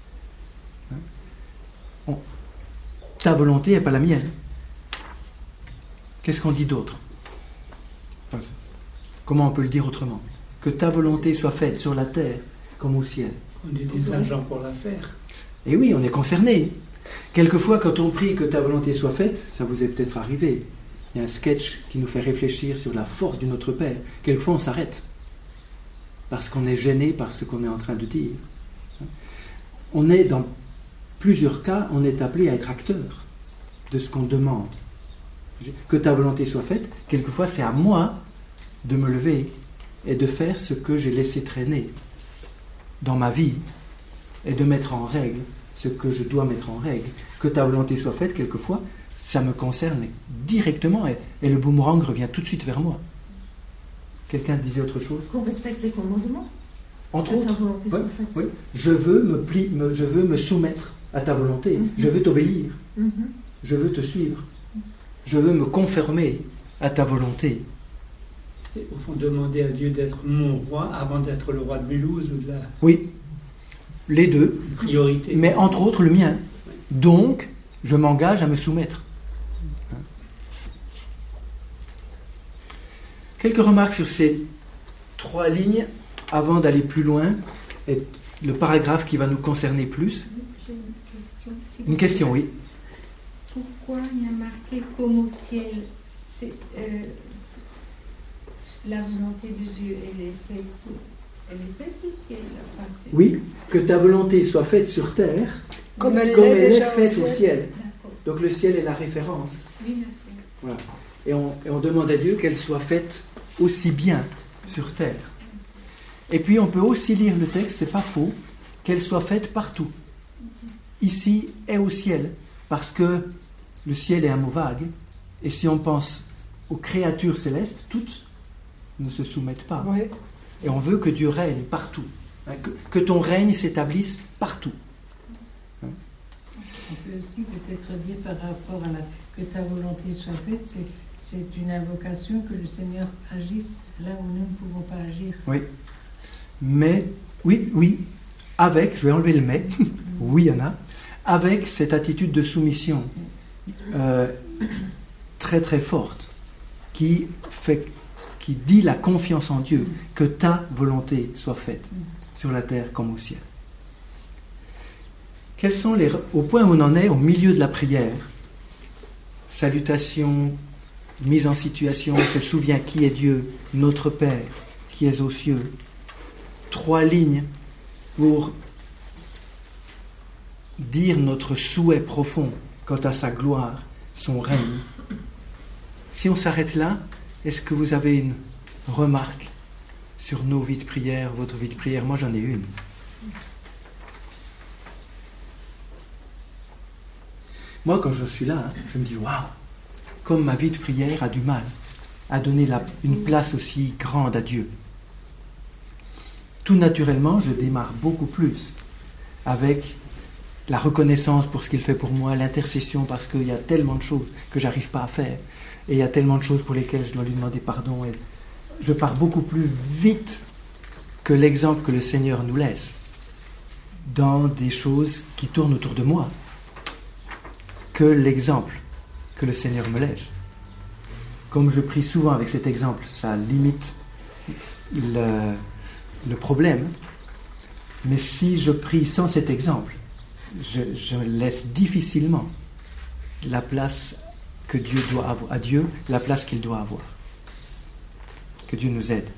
Ta volonté et pas la mienne. Qu'est-ce qu'on dit d'autre? Comment on peut le dire autrement? Que ta volonté soit faite sur la terre comme au ciel. On est des agents pour la faire. Et oui, on est concerné. Quelquefois, quand on prie que ta volonté soit faite, ça vous est peut-être arrivé. Il y a un sketch qui nous fait réfléchir sur la force du Notre Père. Quelquefois, on s'arrête parce qu'on est gêné par ce qu'on est en train de dire. On est, dans plusieurs cas, on est appelé à être acteur de ce qu'on demande. Que ta volonté soit faite, quelquefois, c'est à moi de me lever et de faire ce que j'ai laissé traîner dans ma vie et de mettre en règle ce que je dois mettre en règle. Que ta volonté soit faite, quelquefois, ça me concerne directement et le boomerang revient tout de suite vers moi. Quelqu'un disait autre chose? Qu'on respecte les commandements. Entre Que autres, ta volonté soit faite. oui. Je veux me soumettre à ta volonté. Je veux t'obéir. Je veux te suivre. Je veux me conformer à ta volonté. C'est au fond demander à Dieu d'être mon roi avant d'être le roi de Mulhouse ou de la Oui, les deux, priorité. mais entre autres le mien. Donc, je m'engage à me soumettre. Quelques remarques sur ces 3 lignes avant d'aller plus loin et le paragraphe qui va nous concerner plus. J'ai une question. Une question, oui. Pourquoi il y a marqué comme au ciel? C'est la volonté de Dieu, elle est faite au ciel. Enfin, Oui, que ta volonté soit faite sur terre Comme elle est déjà faite au ciel. D'accord. Donc le ciel est la référence. Oui, d'accord. Voilà. Et on demande à Dieu qu'elle soit faite aussi bien sur terre. Et puis on peut aussi lire le texte, c'est pas faux, qu'elle soit faite partout. Ici et au ciel, parce que le ciel est un mot vague, et si on pense aux créatures célestes, toutes ne se soumettent pas. Ouais. Et on veut que Dieu règne partout. Hein, que ton règne s'établisse partout. Hein? On peut aussi peut-être dire par rapport à que ta volonté soit faite, c'est une invocation que le Seigneur agisse là où nous ne pouvons pas agir. Oui. Mais, oui, avec, je vais enlever le mais, oui Anna, avec cette attitude de soumission très très forte qui dit la confiance en Dieu, que ta volonté soit faite sur la terre comme au ciel. Quels sont au point où on en est au milieu de la prière, salutation, mise en situation, on se souvient qui est Dieu, notre Père, qui est aux cieux. 3 lignes pour dire notre souhait profond quant à sa gloire, son règne. Si on s'arrête là, est-ce que vous avez une remarque sur nos vies de prière, votre vie de prière? Moi, j'en ai une. Moi, quand je suis là, je me dis, waouh, comme ma vie de prière a du mal à donner une place aussi grande à Dieu. Tout naturellement, je démarre beaucoup plus avec la reconnaissance pour ce qu'il fait pour moi, l'intercession parce qu'il y a tellement de choses que je n'arrive pas à faire et il y a tellement de choses pour lesquelles je dois lui demander pardon. Et je pars beaucoup plus vite que l'exemple que le Seigneur nous laisse dans des choses qui tournent autour de moi que l'exemple que le Seigneur me laisse. Comme je prie souvent avec cet exemple, ça limite le problème. Mais si je prie sans cet exemple, je laisse difficilement la place que Dieu doit avoir, à Dieu, la place qu'il doit avoir. Que Dieu nous aide.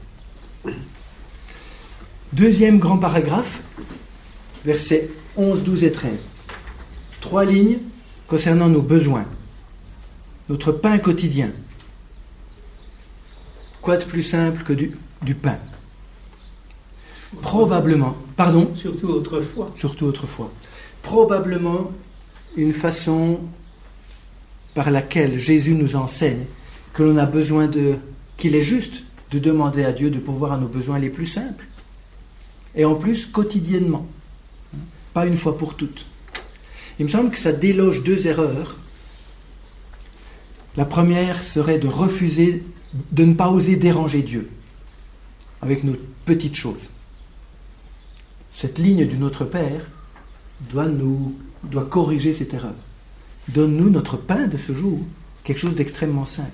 Deuxième grand paragraphe, versets 11, 12 et 13. 3 lignes concernant nos besoins, notre pain quotidien. Quoi de plus simple que du pain? Probablement, pardon? Surtout autrefois. Surtout autrefois. Probablement une façon par laquelle Jésus nous enseigne que l'on a besoin qu'il est juste de demander à Dieu de pourvoir à nos besoins les plus simples. Et en plus, quotidiennement. Pas une fois pour toutes. Il me semble que ça déloge 2 erreurs. La première serait de refuser, de ne pas oser déranger Dieu avec nos petites choses. Cette ligne du Notre Père doit corriger cette erreur. Donne-nous notre pain de ce jour, quelque chose d'extrêmement simple.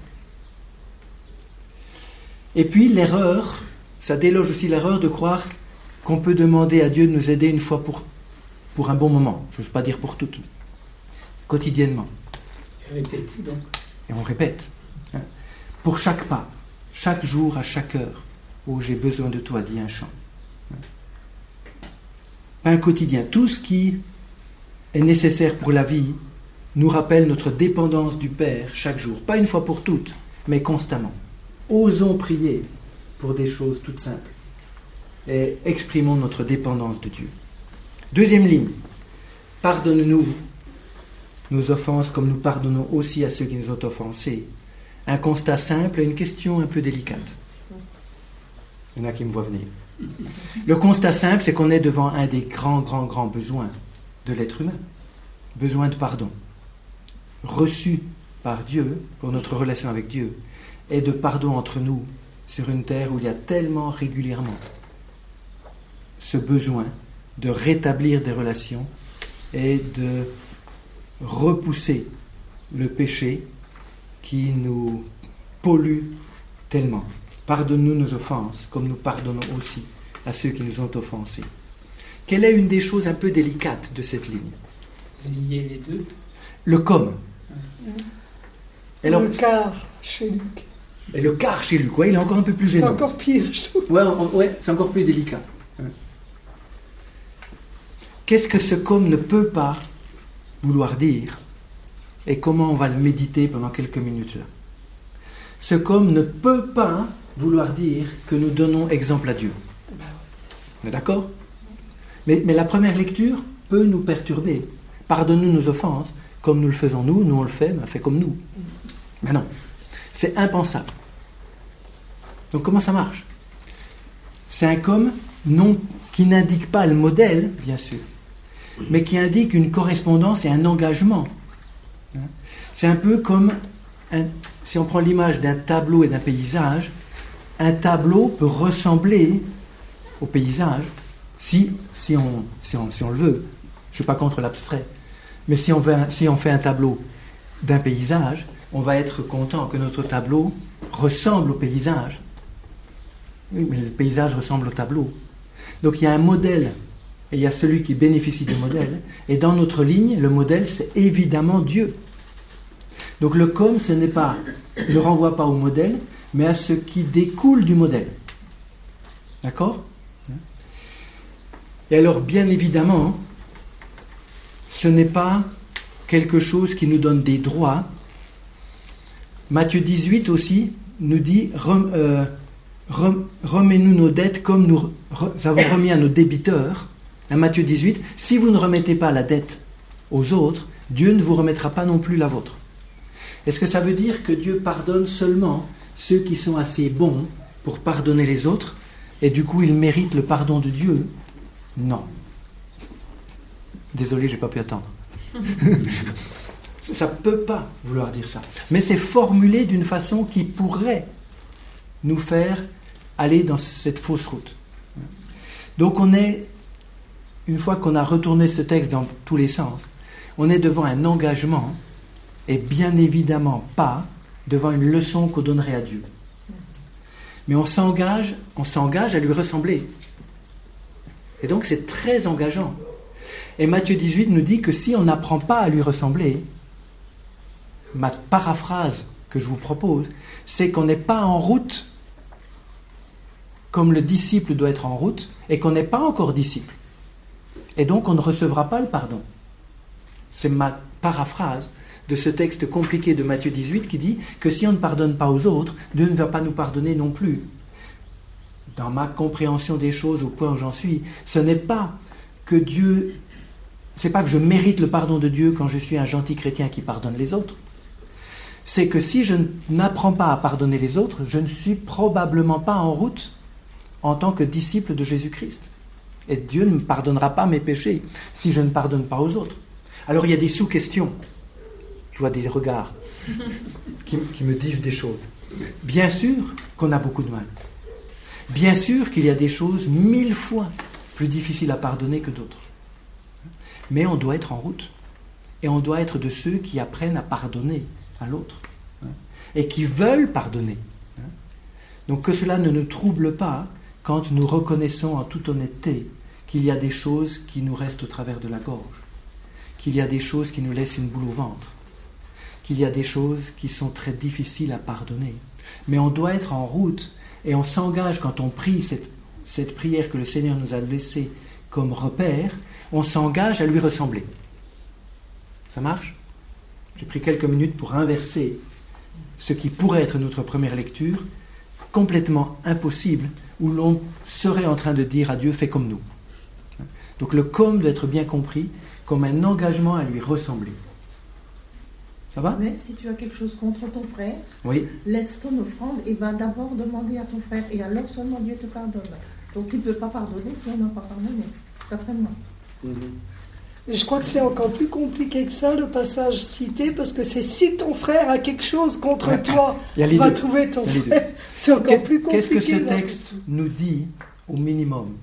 Et puis l'erreur, ça déloge aussi l'erreur de croire qu'on peut demander à Dieu de nous aider une fois pour un bon moment. Je n'ose pas dire pour toutes, mais quotidiennement. Et répéter donc. Et on répète. Hein. Pour chaque pas, chaque jour, à chaque heure, où j'ai besoin de toi, dit un chant. Pain quotidien, tout ce qui est nécessaire pour la vie nous rappelle notre dépendance du Père chaque jour. Pas une fois pour toutes, mais constamment. Osons prier pour des choses toutes simples et exprimons notre dépendance de Dieu. Deuxième ligne, pardonne-nous nos offenses comme nous pardonnons aussi à ceux qui nous ont offensés. Un constat simple et une question un peu délicate. Il y en a qui me voient venir. Le constat simple, c'est qu'on est devant un des grands besoins de l'être humain. Besoin de pardon. Reçu par Dieu, pour notre relation avec Dieu, et de pardon entre nous, sur une terre où il y a tellement régulièrement ce besoin de rétablir des relations et de repousser le péché qui nous pollue tellement. Pardonne-nous nos offenses, comme nous pardonnons aussi à ceux qui nous ont offensés. Quelle est une des choses un peu délicates de cette ligne? Lier les deux. Le comme. Le quart chez Luc. Et le quart chez Luc, ouais, il est encore un peu plus gênant. C'est encore pire, je trouve. Ouais, c'est encore plus délicat. Qu'est-ce que ce comme ne peut pas vouloir dire? Et comment on va le méditer pendant quelques minutes là? Ce comme ne peut pas vouloir dire que nous donnons exemple à Dieu. On est d'accord? Mais la première lecture peut nous perturber. Pardonne-nous nos offenses, comme nous le faisons nous on le fait, mais fait comme nous. Mais non. C'est impensable. Donc comment ça marche? C'est un comme non, qui n'indique pas le modèle, bien sûr, mais qui indique une correspondance et un engagement. C'est un peu comme, si on prend l'image d'un tableau et d'un paysage, un tableau peut ressembler au paysage si on le veut. Je ne suis pas contre l'abstrait. Mais si on fait un tableau d'un paysage, on va être content que notre tableau ressemble au paysage. Oui, mais le paysage ressemble au tableau. Donc il y a un modèle, et il y a celui qui bénéficie du modèle. Et dans notre ligne, le modèle, c'est évidemment Dieu. Donc le comme, ne renvoie pas au modèle, mais à ce qui découle du modèle. D'accord? Et alors, bien évidemment, ce n'est pas quelque chose qui nous donne des droits. Matthieu 18 aussi nous dit remets-nous nos dettes comme nous avons remis à nos débiteurs. Matthieu 18, si vous ne remettez pas la dette aux autres, Dieu ne vous remettra pas non plus la vôtre. Est-ce que ça veut dire que Dieu pardonne seulement ceux qui sont assez bons pour pardonner les autres et du coup ils méritent le pardon de Dieu? Non. Désolé, j'ai pas pu attendre. Ça ne peut pas vouloir dire ça. Mais c'est formulé d'une façon qui pourrait nous faire aller dans cette fausse route. Donc une fois qu'on a retourné ce texte dans tous les sens, on est devant un engagement et bien évidemment pas devant une leçon qu'on donnerait à Dieu. Mais on s'engage à lui ressembler. Et donc c'est très engageant. Et Matthieu 18 nous dit que si on n'apprend pas à lui ressembler, ma paraphrase que je vous propose, c'est qu'on n'est pas en route comme le disciple doit être en route et qu'on n'est pas encore disciple. Et donc on ne recevra pas le pardon. C'est ma paraphrase de ce texte compliqué de Matthieu 18 qui dit que si on ne pardonne pas aux autres, Dieu ne va pas nous pardonner non plus. Dans ma compréhension des choses, au point où j'en suis, ce n'est pas que Dieu... C'est pas que je mérite le pardon de Dieu quand je suis un gentil chrétien qui pardonne les autres. C'est que si je n'apprends pas à pardonner les autres, je ne suis probablement pas en route en tant que disciple de Jésus-Christ. Et Dieu ne me pardonnera pas mes péchés si je ne pardonne pas aux autres. Alors il y a des sous-questions. Je vois des regards qui me disent des choses. Bien sûr qu'on a beaucoup de mal. Bien sûr qu'il y a des choses 1000 fois plus difficiles à pardonner que d'autres. Mais on doit être en route. Et on doit être de ceux qui apprennent à pardonner à l'autre. Et qui veulent pardonner. Donc que cela ne nous trouble pas quand nous reconnaissons en toute honnêteté qu'il y a des choses qui nous restent au travers de la gorge. Qu'il y a des choses qui nous laissent une boule au ventre. Qu'il y a des choses qui sont très difficiles à pardonner. Mais on doit être en route et on s'engage quand on prie cette prière que le Seigneur nous a laissée comme repère, on s'engage à lui ressembler. Ça marche? J'ai pris quelques minutes pour inverser ce qui pourrait être notre première lecture, complètement impossible, où l'on serait en train de dire à Dieu, fais comme nous. Donc le comme doit être bien compris comme un engagement à lui ressembler. Ça va? Mais si tu as quelque chose contre ton frère, oui. Laisse ton offrande et va d'abord demander à ton frère, et alors seulement Dieu te pardonne. Donc il ne peut pas pardonner si on n'a pas pardonné, d'après moi. Je crois que c'est encore plus compliqué que ça, le passage cité, parce que c'est si ton frère a quelque chose contre toi, va trouver ton frère. C'est encore plus compliqué. Qu'est-ce que ce texte nous dit au minimum?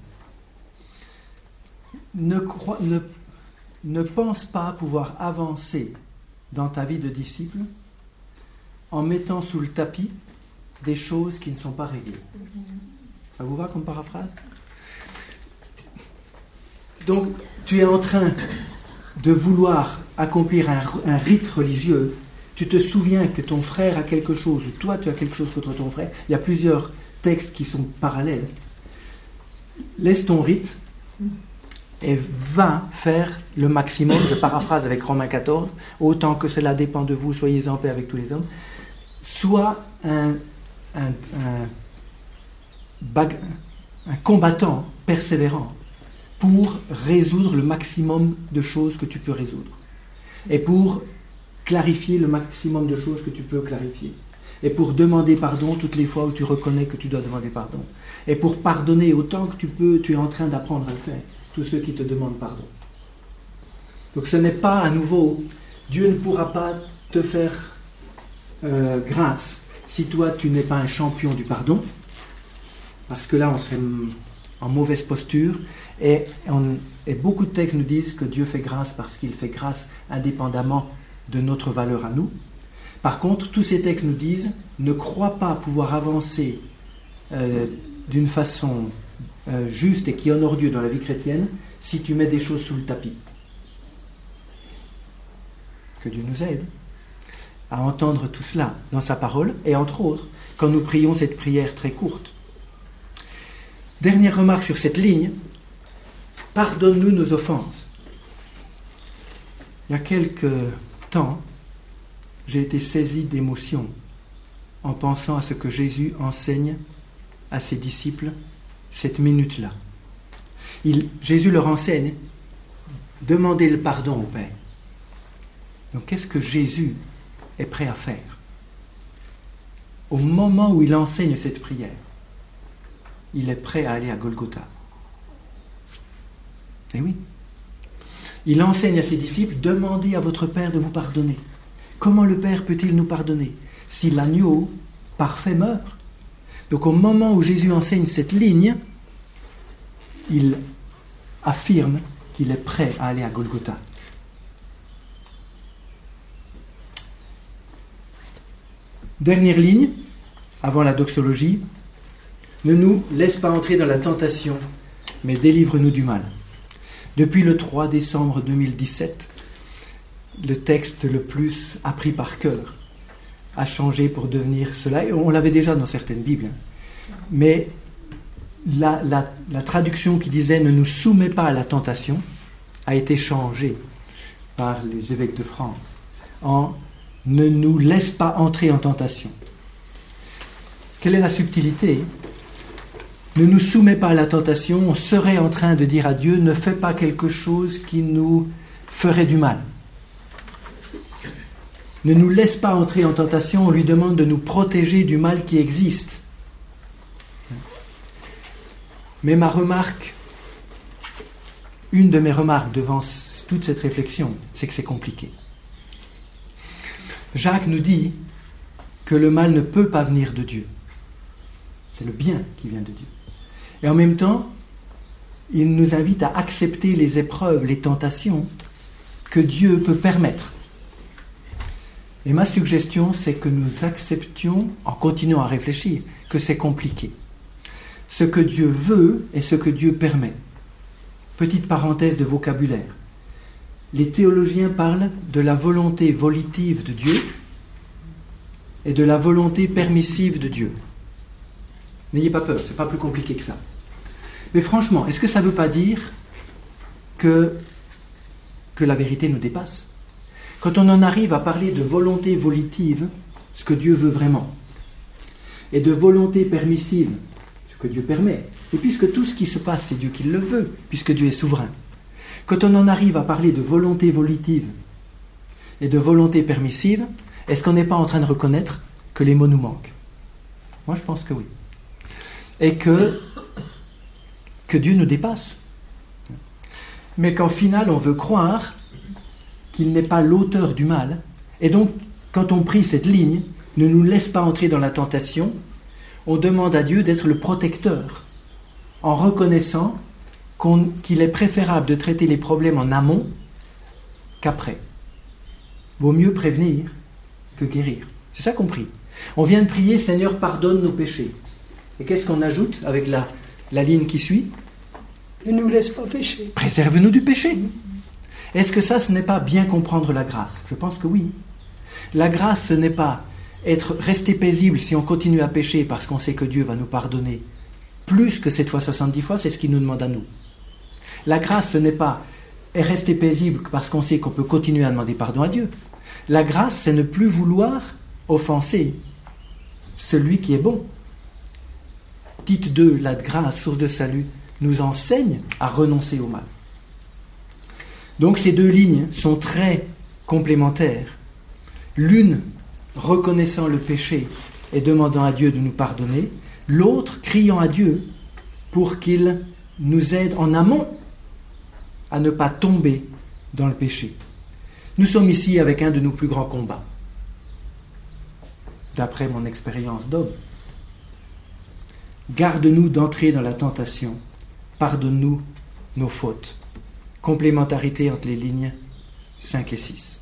Ne pense pas pouvoir avancer dans ta vie de disciple en mettant sous le tapis des choses qui ne sont pas réglées. Ça vous va comme paraphrase? Donc, tu es en train de vouloir accomplir un rite religieux. Tu te souviens que ton frère a quelque chose, ou toi tu as quelque chose contre ton frère. Il y a plusieurs textes qui sont parallèles. Laisse ton rite et va faire le maximum. Je paraphrase avec Romains 14. Autant que cela dépend de vous, soyez en paix avec tous les hommes. Sois un combattant persévérant pour résoudre le maximum de choses que tu peux résoudre. Et pour clarifier le maximum de choses que tu peux clarifier. et pour demander pardon toutes les fois où tu reconnais que tu dois demander pardon, et pour pardonner autant que tu peux, tu es en train d'apprendre à le faire, tous ceux qui te demandent pardon. Donc ce n'est pas à nouveau, Dieu ne pourra pas te faire grâce si toi tu n'es pas un champion du pardon, parce que là on serait en mauvaise posture, et beaucoup de textes nous disent que Dieu fait grâce parce qu'il fait grâce indépendamment de notre valeur à nous. Par contre, tous ces textes nous disent, ne crois pas pouvoir avancer d'une façon juste et qui honore Dieu dans la vie chrétienne si tu mets des choses sous le tapis. Que Dieu nous aide à entendre tout cela dans sa parole, et entre autres, quand nous prions cette prière très courte. Dernière remarque sur cette ligne, pardonne-nous nos offenses. Il y a quelque temps, j'ai été saisi d'émotion en pensant à ce que Jésus enseigne à ses disciples cette minute-là. Jésus leur enseigne, demandez le pardon au Père. Donc qu'est-ce que Jésus est prêt à faire? Au moment où il enseigne cette prière, il est prêt à aller à Golgotha. Eh oui. Il enseigne à ses disciples, demandez à votre Père de vous pardonner. Comment le Père peut-il nous pardonner si l'agneau parfait meurt? Donc au moment où Jésus enseigne cette ligne, il affirme qu'il est prêt à aller à Golgotha. Dernière ligne, avant la doxologie, ne nous laisse pas entrer dans la tentation, mais délivre-nous du mal. Depuis le 3 décembre 2017, le texte le plus appris par cœur a changé pour devenir cela. Et on l'avait déjà dans certaines Bibles. Mais la traduction qui disait « ne nous soumets pas à la tentation » a été changée par les évêques de France en « ne nous laisse pas entrer en tentation ». Quelle est la subtilité ? Ne nous soumets pas à la tentation, on serait en train de dire à Dieu « ne fais pas quelque chose qui nous ferait du mal ». Ne nous laisse pas entrer en tentation, on lui demande de nous protéger du mal qui existe. Mais ma remarque, une de mes remarques devant toute cette réflexion, c'est que c'est compliqué. Jacques nous dit que le mal ne peut pas venir de Dieu. C'est le bien qui vient de Dieu. Et en même temps, il nous invite à accepter les épreuves, les tentations que Dieu peut permettre. Et ma suggestion, c'est que nous acceptions, en continuant à réfléchir, que c'est compliqué. Ce que Dieu veut et ce que Dieu permet. Petite parenthèse de vocabulaire. Les théologiens parlent de la volonté volitive de Dieu et de la volonté permissive de Dieu. N'ayez pas peur, c'est pas plus compliqué que ça. Mais franchement, est-ce que ça ne veut pas dire que la vérité nous dépasse? Quand on en arrive à parler de volonté volitive, ce que Dieu veut vraiment, et de volonté permissive, ce que Dieu permet, et puisque tout ce qui se passe, c'est Dieu qui le veut, puisque Dieu est souverain, quand on en arrive à parler de volonté volitive et de volonté permissive, est-ce qu'on n'est pas en train de reconnaître que les mots nous manquent? Moi, je pense que oui. Et que Dieu nous dépasse. Mais qu'en final, on veut croire qu'il n'est pas l'auteur du mal. Et donc, quand on prie cette ligne, ne nous laisse pas entrer dans la tentation, on demande à Dieu d'être le protecteur, en reconnaissant qu'il est préférable de traiter les problèmes en amont qu'après. Vaut mieux prévenir que guérir. C'est ça qu'on prie. On vient de prier, Seigneur, pardonne nos péchés. Et qu'est-ce qu'on ajoute avec la ligne qui suit? Ne nous laisse pas pécher. Préserve-nous du péché. Est-ce que ça, ce n'est pas bien comprendre la grâce? Je pense que oui. La grâce, ce n'est pas rester paisible si on continue à pécher parce qu'on sait que Dieu va nous pardonner plus que 7 fois 70 fois, c'est ce qu'il nous demande à nous. La grâce, ce n'est pas rester paisible parce qu'on sait qu'on peut continuer à demander pardon à Dieu. La grâce, c'est ne plus vouloir offenser celui qui est bon. Tite 2, la grâce, source de salut, nous enseigne à renoncer au mal. Donc ces deux lignes sont très complémentaires. L'une reconnaissant le péché et demandant à Dieu de nous pardonner, l'autre criant à Dieu pour qu'il nous aide en amont à ne pas tomber dans le péché. Nous sommes ici avec un de nos plus grands combats, d'après mon expérience d'homme. Garde-nous d'entrer dans la tentation, pardonne-nous nos fautes. Complémentarité entre les lignes 5 et 6.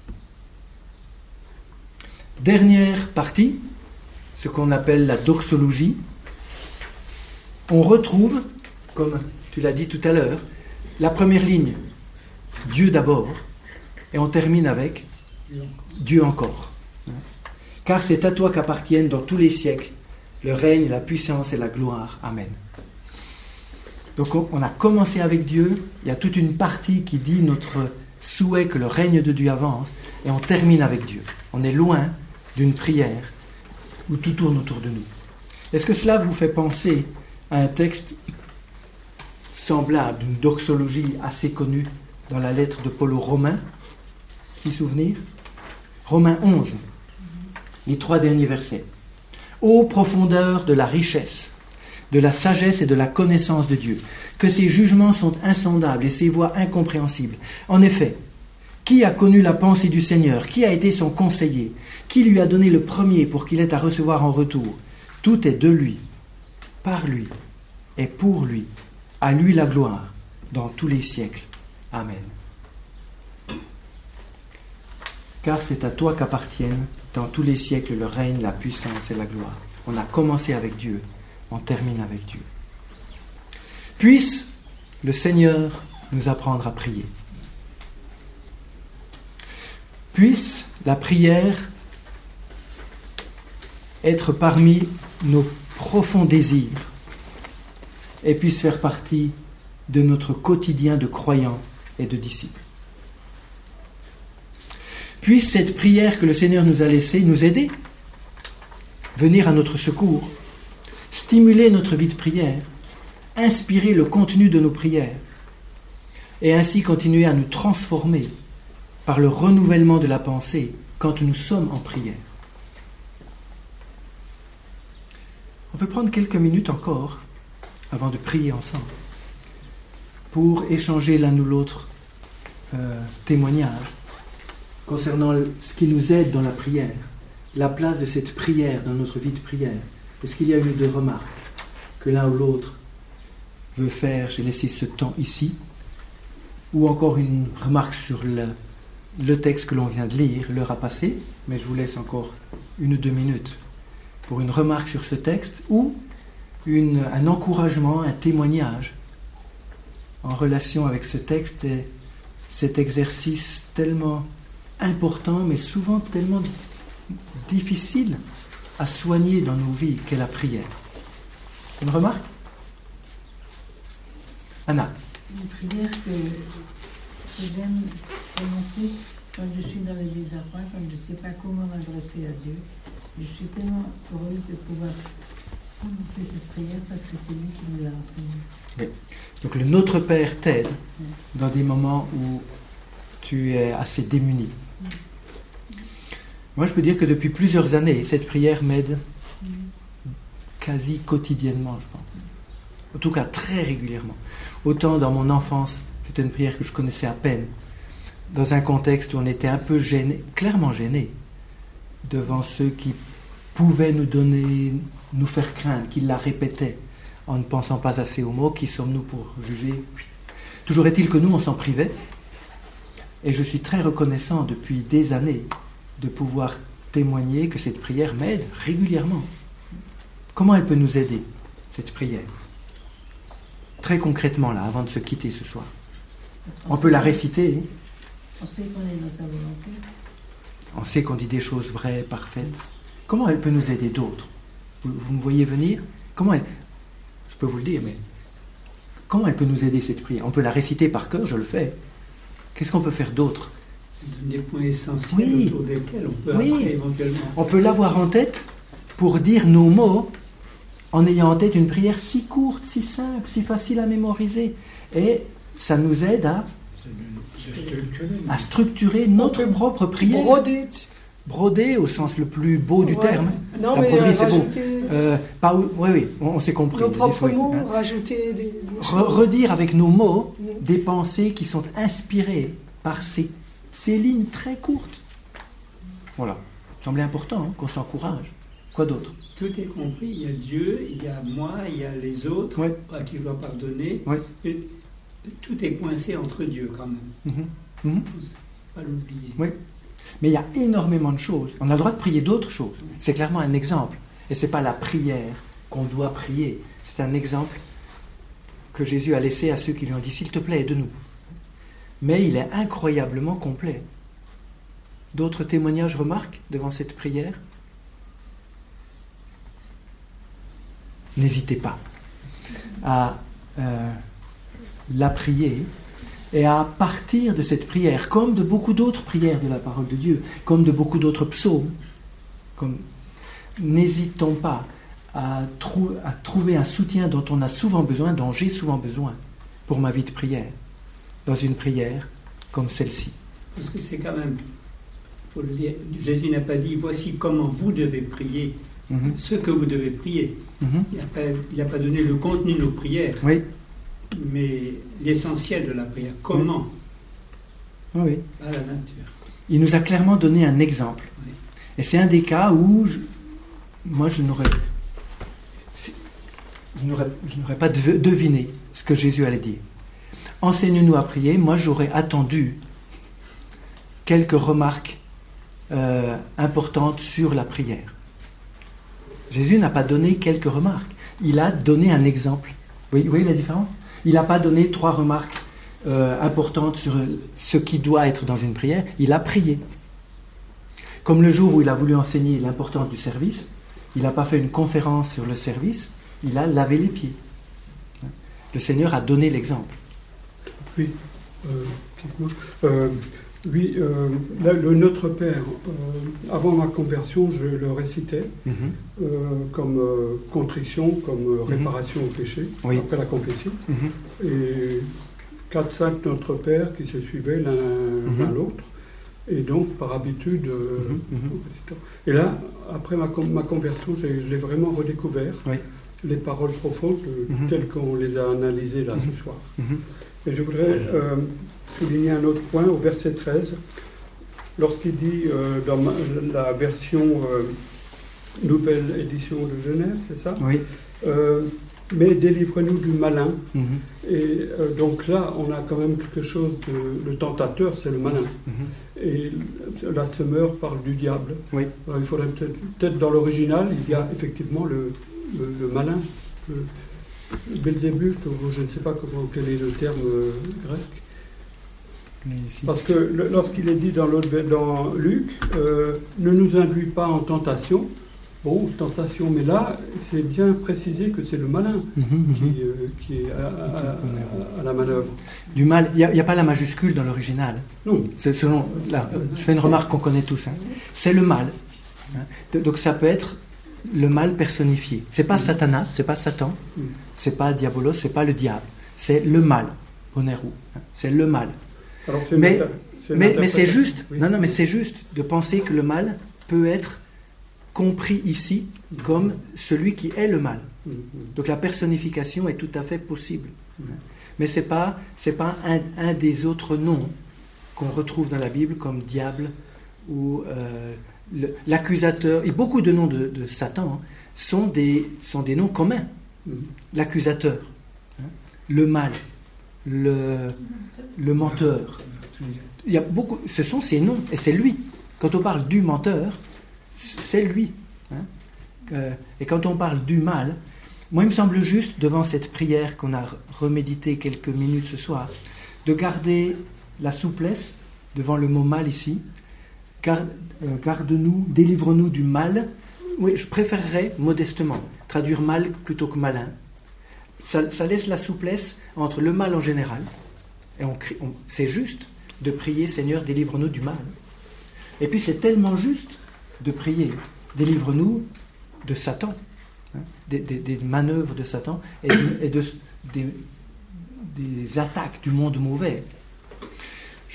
Dernière partie, ce qu'on appelle la doxologie. On retrouve, comme tu l'as dit tout à l'heure, la première ligne, Dieu d'abord, et on termine avec Dieu encore. Car c'est à toi qu'appartiennent dans tous les siècles le règne, la puissance et la gloire. Amen. Donc on a commencé avec Dieu, il y a toute une partie qui dit notre souhait que le règne de Dieu avance, et on termine avec Dieu. On est loin d'une prière où tout tourne autour de nous. Est-ce que cela vous fait penser à un texte semblable, d'une doxologie assez connue dans la lettre de Paul aux Romains? Qui souvenir? Romains 11, les 3 derniers versets. Ô profondeur de la richesse, de la sagesse et de la connaissance de Dieu, que ses jugements sont insondables et ses voies incompréhensibles. En effet, qui a connu la pensée du Seigneur? Qui a été son conseiller? Qui lui a donné le premier pour qu'il ait à recevoir en retour? Tout est de lui, par lui et pour lui. À lui la gloire dans tous les siècles. Amen. Car c'est à toi qu'appartiennent dans tous les siècles le règne, la puissance et la gloire. On a commencé avec Dieu, on termine avec Dieu. Puisse le Seigneur nous apprendre à prier. Puisse la prière être parmi nos profonds désirs et puisse faire partie de notre quotidien de croyants et de disciples. Puisse cette prière que le Seigneur nous a laissée nous aider, venir à notre secours, stimuler notre vie de prière, inspirer le contenu de nos prières et ainsi continuer à nous transformer par le renouvellement de la pensée quand nous sommes en prière. On peut prendre quelques minutes encore avant de prier ensemble pour échanger l'un ou l'autre témoignage concernant ce qui nous aide dans la prière, la place de cette prière dans notre vie de prière. Est-ce qu'il y a une ou deux remarques que l'un ou l'autre veut faire? J'ai laissé ce temps ici. Ou encore une remarque sur le texte que l'on vient de lire. L'heure a passé, mais je vous laisse encore 1 ou 2 minutes pour une remarque sur ce texte ou un encouragement, un témoignage en relation avec ce texte et cet exercice tellement important, mais souvent tellement difficile à soigner dans nos vies qu'est la prière. Une remarque? Anna. C'est une prière que j'aime commencer quand je suis dans le désarroi, quand je ne sais pas comment m'adresser à Dieu. Je suis tellement heureuse de pouvoir commencer cette prière parce que c'est lui qui nous l'a enseigné. Oui. Donc le Notre Père t'aide dans des moments où tu es assez démuni. Moi, je peux dire que depuis plusieurs années, cette prière m'aide quasi quotidiennement, je pense. En tout cas, très régulièrement. Autant dans mon enfance, c'était une prière que je connaissais à peine, dans un contexte où on était un peu gêné, clairement gêné, devant ceux qui pouvaient nous faire craindre, qui la répétaient en ne pensant pas assez aux mots. Qui sommes-nous pour juger? Toujours est-il que nous, on s'en privait. Et je suis très reconnaissant depuis des années de pouvoir témoigner que cette prière m'aide régulièrement. Comment elle peut nous aider, cette prière? Très concrètement, là, avant de se quitter ce soir. On peut la réciter. On sait qu'on est dans sa volonté. On sait qu'on dit des choses vraies, parfaites. Comment elle peut nous aider d'autres? Vous me voyez venir? Comment elle... Je peux vous le dire, mais... Comment elle peut nous aider, cette prière? On peut la réciter par cœur, je le fais. Qu'est-ce qu'on peut faire d'autre? Des points essentiels autour desquels on peut après éventuellement... On peut l'avoir en tête pour dire nos mots en ayant en tête une prière si courte, si simple, si facile à mémoriser. Et ça nous aide à structurer notre propre prière. Broder. Broder au sens le plus beau du terme. Non, la mais broderie, c'est beau. rajouter... Oui, on s'est compris. Nos propres mots, rajouter des redire avec nos mots des pensées qui sont inspirées par ces lignes très courtes. Voilà. Ça semblait important qu'on s'encourage. Quoi d'autre? Tout est compris. Il y a Dieu, il y a moi, il y a les autres à qui je dois pardonner. Et tout est coincé entre Dieu quand même. Il ne faut pas l'oublier. Oui. Mais il y a énormément de choses. On a le droit de prier d'autres choses. C'est clairement un exemple. Et ce n'est pas la prière qu'on doit prier. C'est un exemple que Jésus a laissé à ceux qui lui ont dit « S'il te plaît, aide-nous ». Mais il est incroyablement complet. D'autres témoignages, remarques devant cette prière? N'hésitez pas à la prier et à partir de cette prière, comme de beaucoup d'autres prières de la parole de Dieu, comme de beaucoup d'autres psaumes, n'hésitons pas à trouver un soutien dont on a souvent besoin, dont j'ai souvent besoin pour ma vie de prière, dans une prière comme celle-ci. Parce que c'est quand même, faut le dire, Jésus n'a pas dit « Voici comment vous devez prier ». Ce que vous devez prier. Il n'a pas donné le contenu de nos prières, mais l'essentiel de la prière. Comment? Pas la nature. Il nous a clairement donné un exemple. Et c'est un des cas où je n'aurais pas deviné ce que Jésus allait dire. Enseigne-nous à prier. Moi, j'aurais attendu quelques remarques importantes sur la prière. Jésus n'a pas donné quelques remarques. Il a donné un exemple. Vous voyez la différence? Il n'a pas donné 3 remarques importantes sur ce qui doit être dans une prière. Il a prié. Comme le jour où il a voulu enseigner l'importance du service, il n'a pas fait une conférence sur le service, il a lavé les pieds. Le Seigneur a donné l'exemple. Oui. Là, le Notre Père, avant ma conversion, je le récitais comme contrition, comme réparation au péché, après la confession. Et 4-5 Notre Père qui se suivaient l'un l'autre. Et donc, par habitude, et là, après ma conversion, je l'ai vraiment redécouvert, les paroles profondes telles qu'on les a analysées là ce soir. Et je voudrais souligner un autre point au verset 13, lorsqu'il dit dans la version nouvelle édition de Genève, c'est ça? Mais délivre-nous du malin. Et donc là, on a quand même quelque chose de... Le tentateur, c'est le malin. Et la semeur parle du diable. Alors, il faudrait peut-être dans l'original, il y a effectivement le malin, Belzébuth, ou je ne sais pas quel est le terme grec. Parce que lorsqu'il est dit dans Luc, ne nous induis pas en tentation. Bon, tentation, mais là, c'est bien précisé que c'est le malin qui est à la manœuvre. Du mal, il n'y a pas la majuscule dans l'original. Non. Je fais une remarque qu'on connaît tous. C'est le mal. Donc ça peut être le mal personnifié. C'est pas Satanas, c'est pas Satan, c'est pas Diabolos, c'est pas le diable. C'est le mal, Poneru. C'est le mal. Alors, mais c'est juste. Non, mais c'est juste de penser que le mal peut être compris ici comme celui qui est le mal. Donc la personnification est tout à fait possible. Mais c'est pas un des autres noms qu'on retrouve dans la Bible comme diable ou l'accusateur. Et beaucoup de noms de Satan sont des noms communs. L'accusateur, le mal, le menteur. Il y a beaucoup. Ce sont ces noms et c'est lui. Quand on parle du menteur, c'est lui. Et quand on parle du mal, moi il me semble juste, devant cette prière qu'on a remédité quelques minutes ce soir, de garder la souplesse devant le mot mal ici. Garde-nous, délivre-nous du mal. Oui, je préférerais modestement traduire mal plutôt que malin. Ça laisse la souplesse entre le mal en général, et c'est juste de prier Seigneur, délivre-nous du mal. Et puis c'est tellement juste de prier, délivre-nous de Satan, des manœuvres de Satan et des attaques du monde mauvais.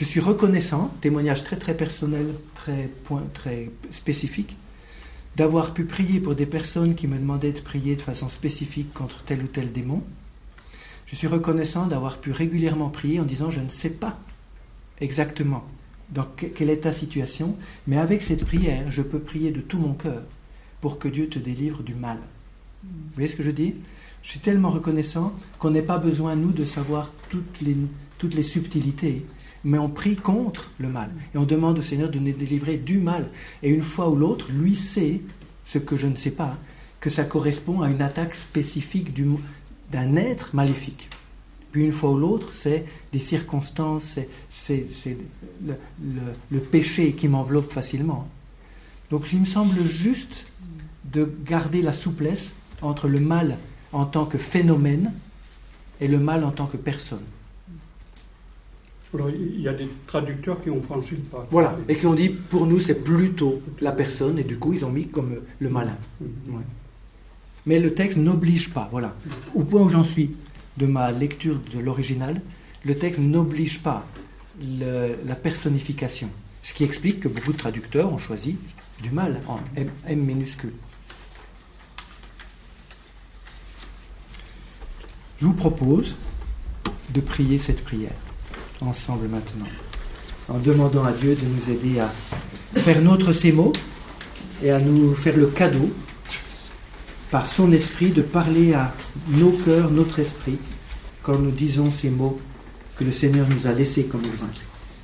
Je suis reconnaissant, témoignage très très personnel, très spécifique, d'avoir pu prier pour des personnes qui me demandaient de prier de façon spécifique contre tel ou tel démon. Je suis reconnaissant d'avoir pu régulièrement prier en disant « je ne sais pas exactement dans quelle est ta situation, mais avec cette prière, je peux prier de tout mon cœur pour que Dieu te délivre du mal. » Vous voyez ce que je dis ? Je suis tellement reconnaissant qu'on n'ait pas besoin, nous, de savoir toutes les subtilités, mais on prie contre le mal. Et on demande au Seigneur de nous délivrer du mal. Et une fois ou l'autre, lui sait, ce que je ne sais pas, que ça correspond à une attaque spécifique d'un être maléfique. Puis une fois ou l'autre, c'est des circonstances, c'est le péché qui m'enveloppe facilement. Donc il me semble juste de garder la souplesse entre le mal en tant que phénomène et le mal en tant que personne. Alors, il y a des traducteurs qui ont franchi le pas. Voilà, et qui ont dit, pour nous, c'est plutôt la personne, et du coup, ils ont mis comme le malin. Ouais. Mais le texte n'oblige pas, voilà. Au point où j'en suis de ma lecture de l'original, le texte n'oblige pas la personnification. Ce qui explique que beaucoup de traducteurs ont choisi du mal, en M minuscule. Je vous propose de prier cette prière ensemble maintenant, en demandant à Dieu de nous aider à faire nôtre ces mots et à nous faire le cadeau, par son esprit, de parler à nos cœurs, notre esprit, quand nous disons ces mots que le Seigneur nous a laissés comme exemple.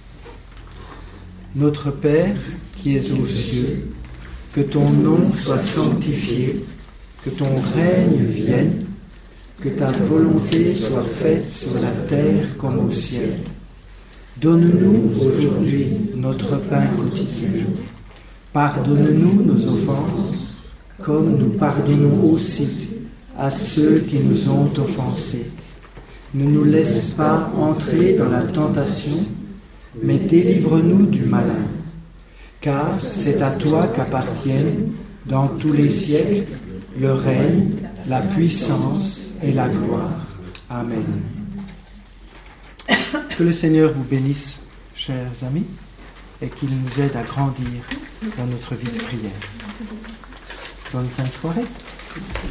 Notre Père qui es aux cieux, que ton nom soit sanctifié, que ton règne vienne, que ta volonté soit faite sur la terre comme au ciel. Donne-nous aujourd'hui notre pain quotidien. Pardonne-nous nos offenses, comme nous pardonnons aussi à ceux qui nous ont offensés. Ne nous laisse pas entrer dans la tentation, mais délivre-nous du malin. Car c'est à toi qu'appartiennent, dans tous les siècles, le règne, la puissance et la gloire. Amen. Que le Seigneur vous bénisse, chers amis, et qu'il nous aide à grandir dans notre vie de prière. Bonne fin de soirée.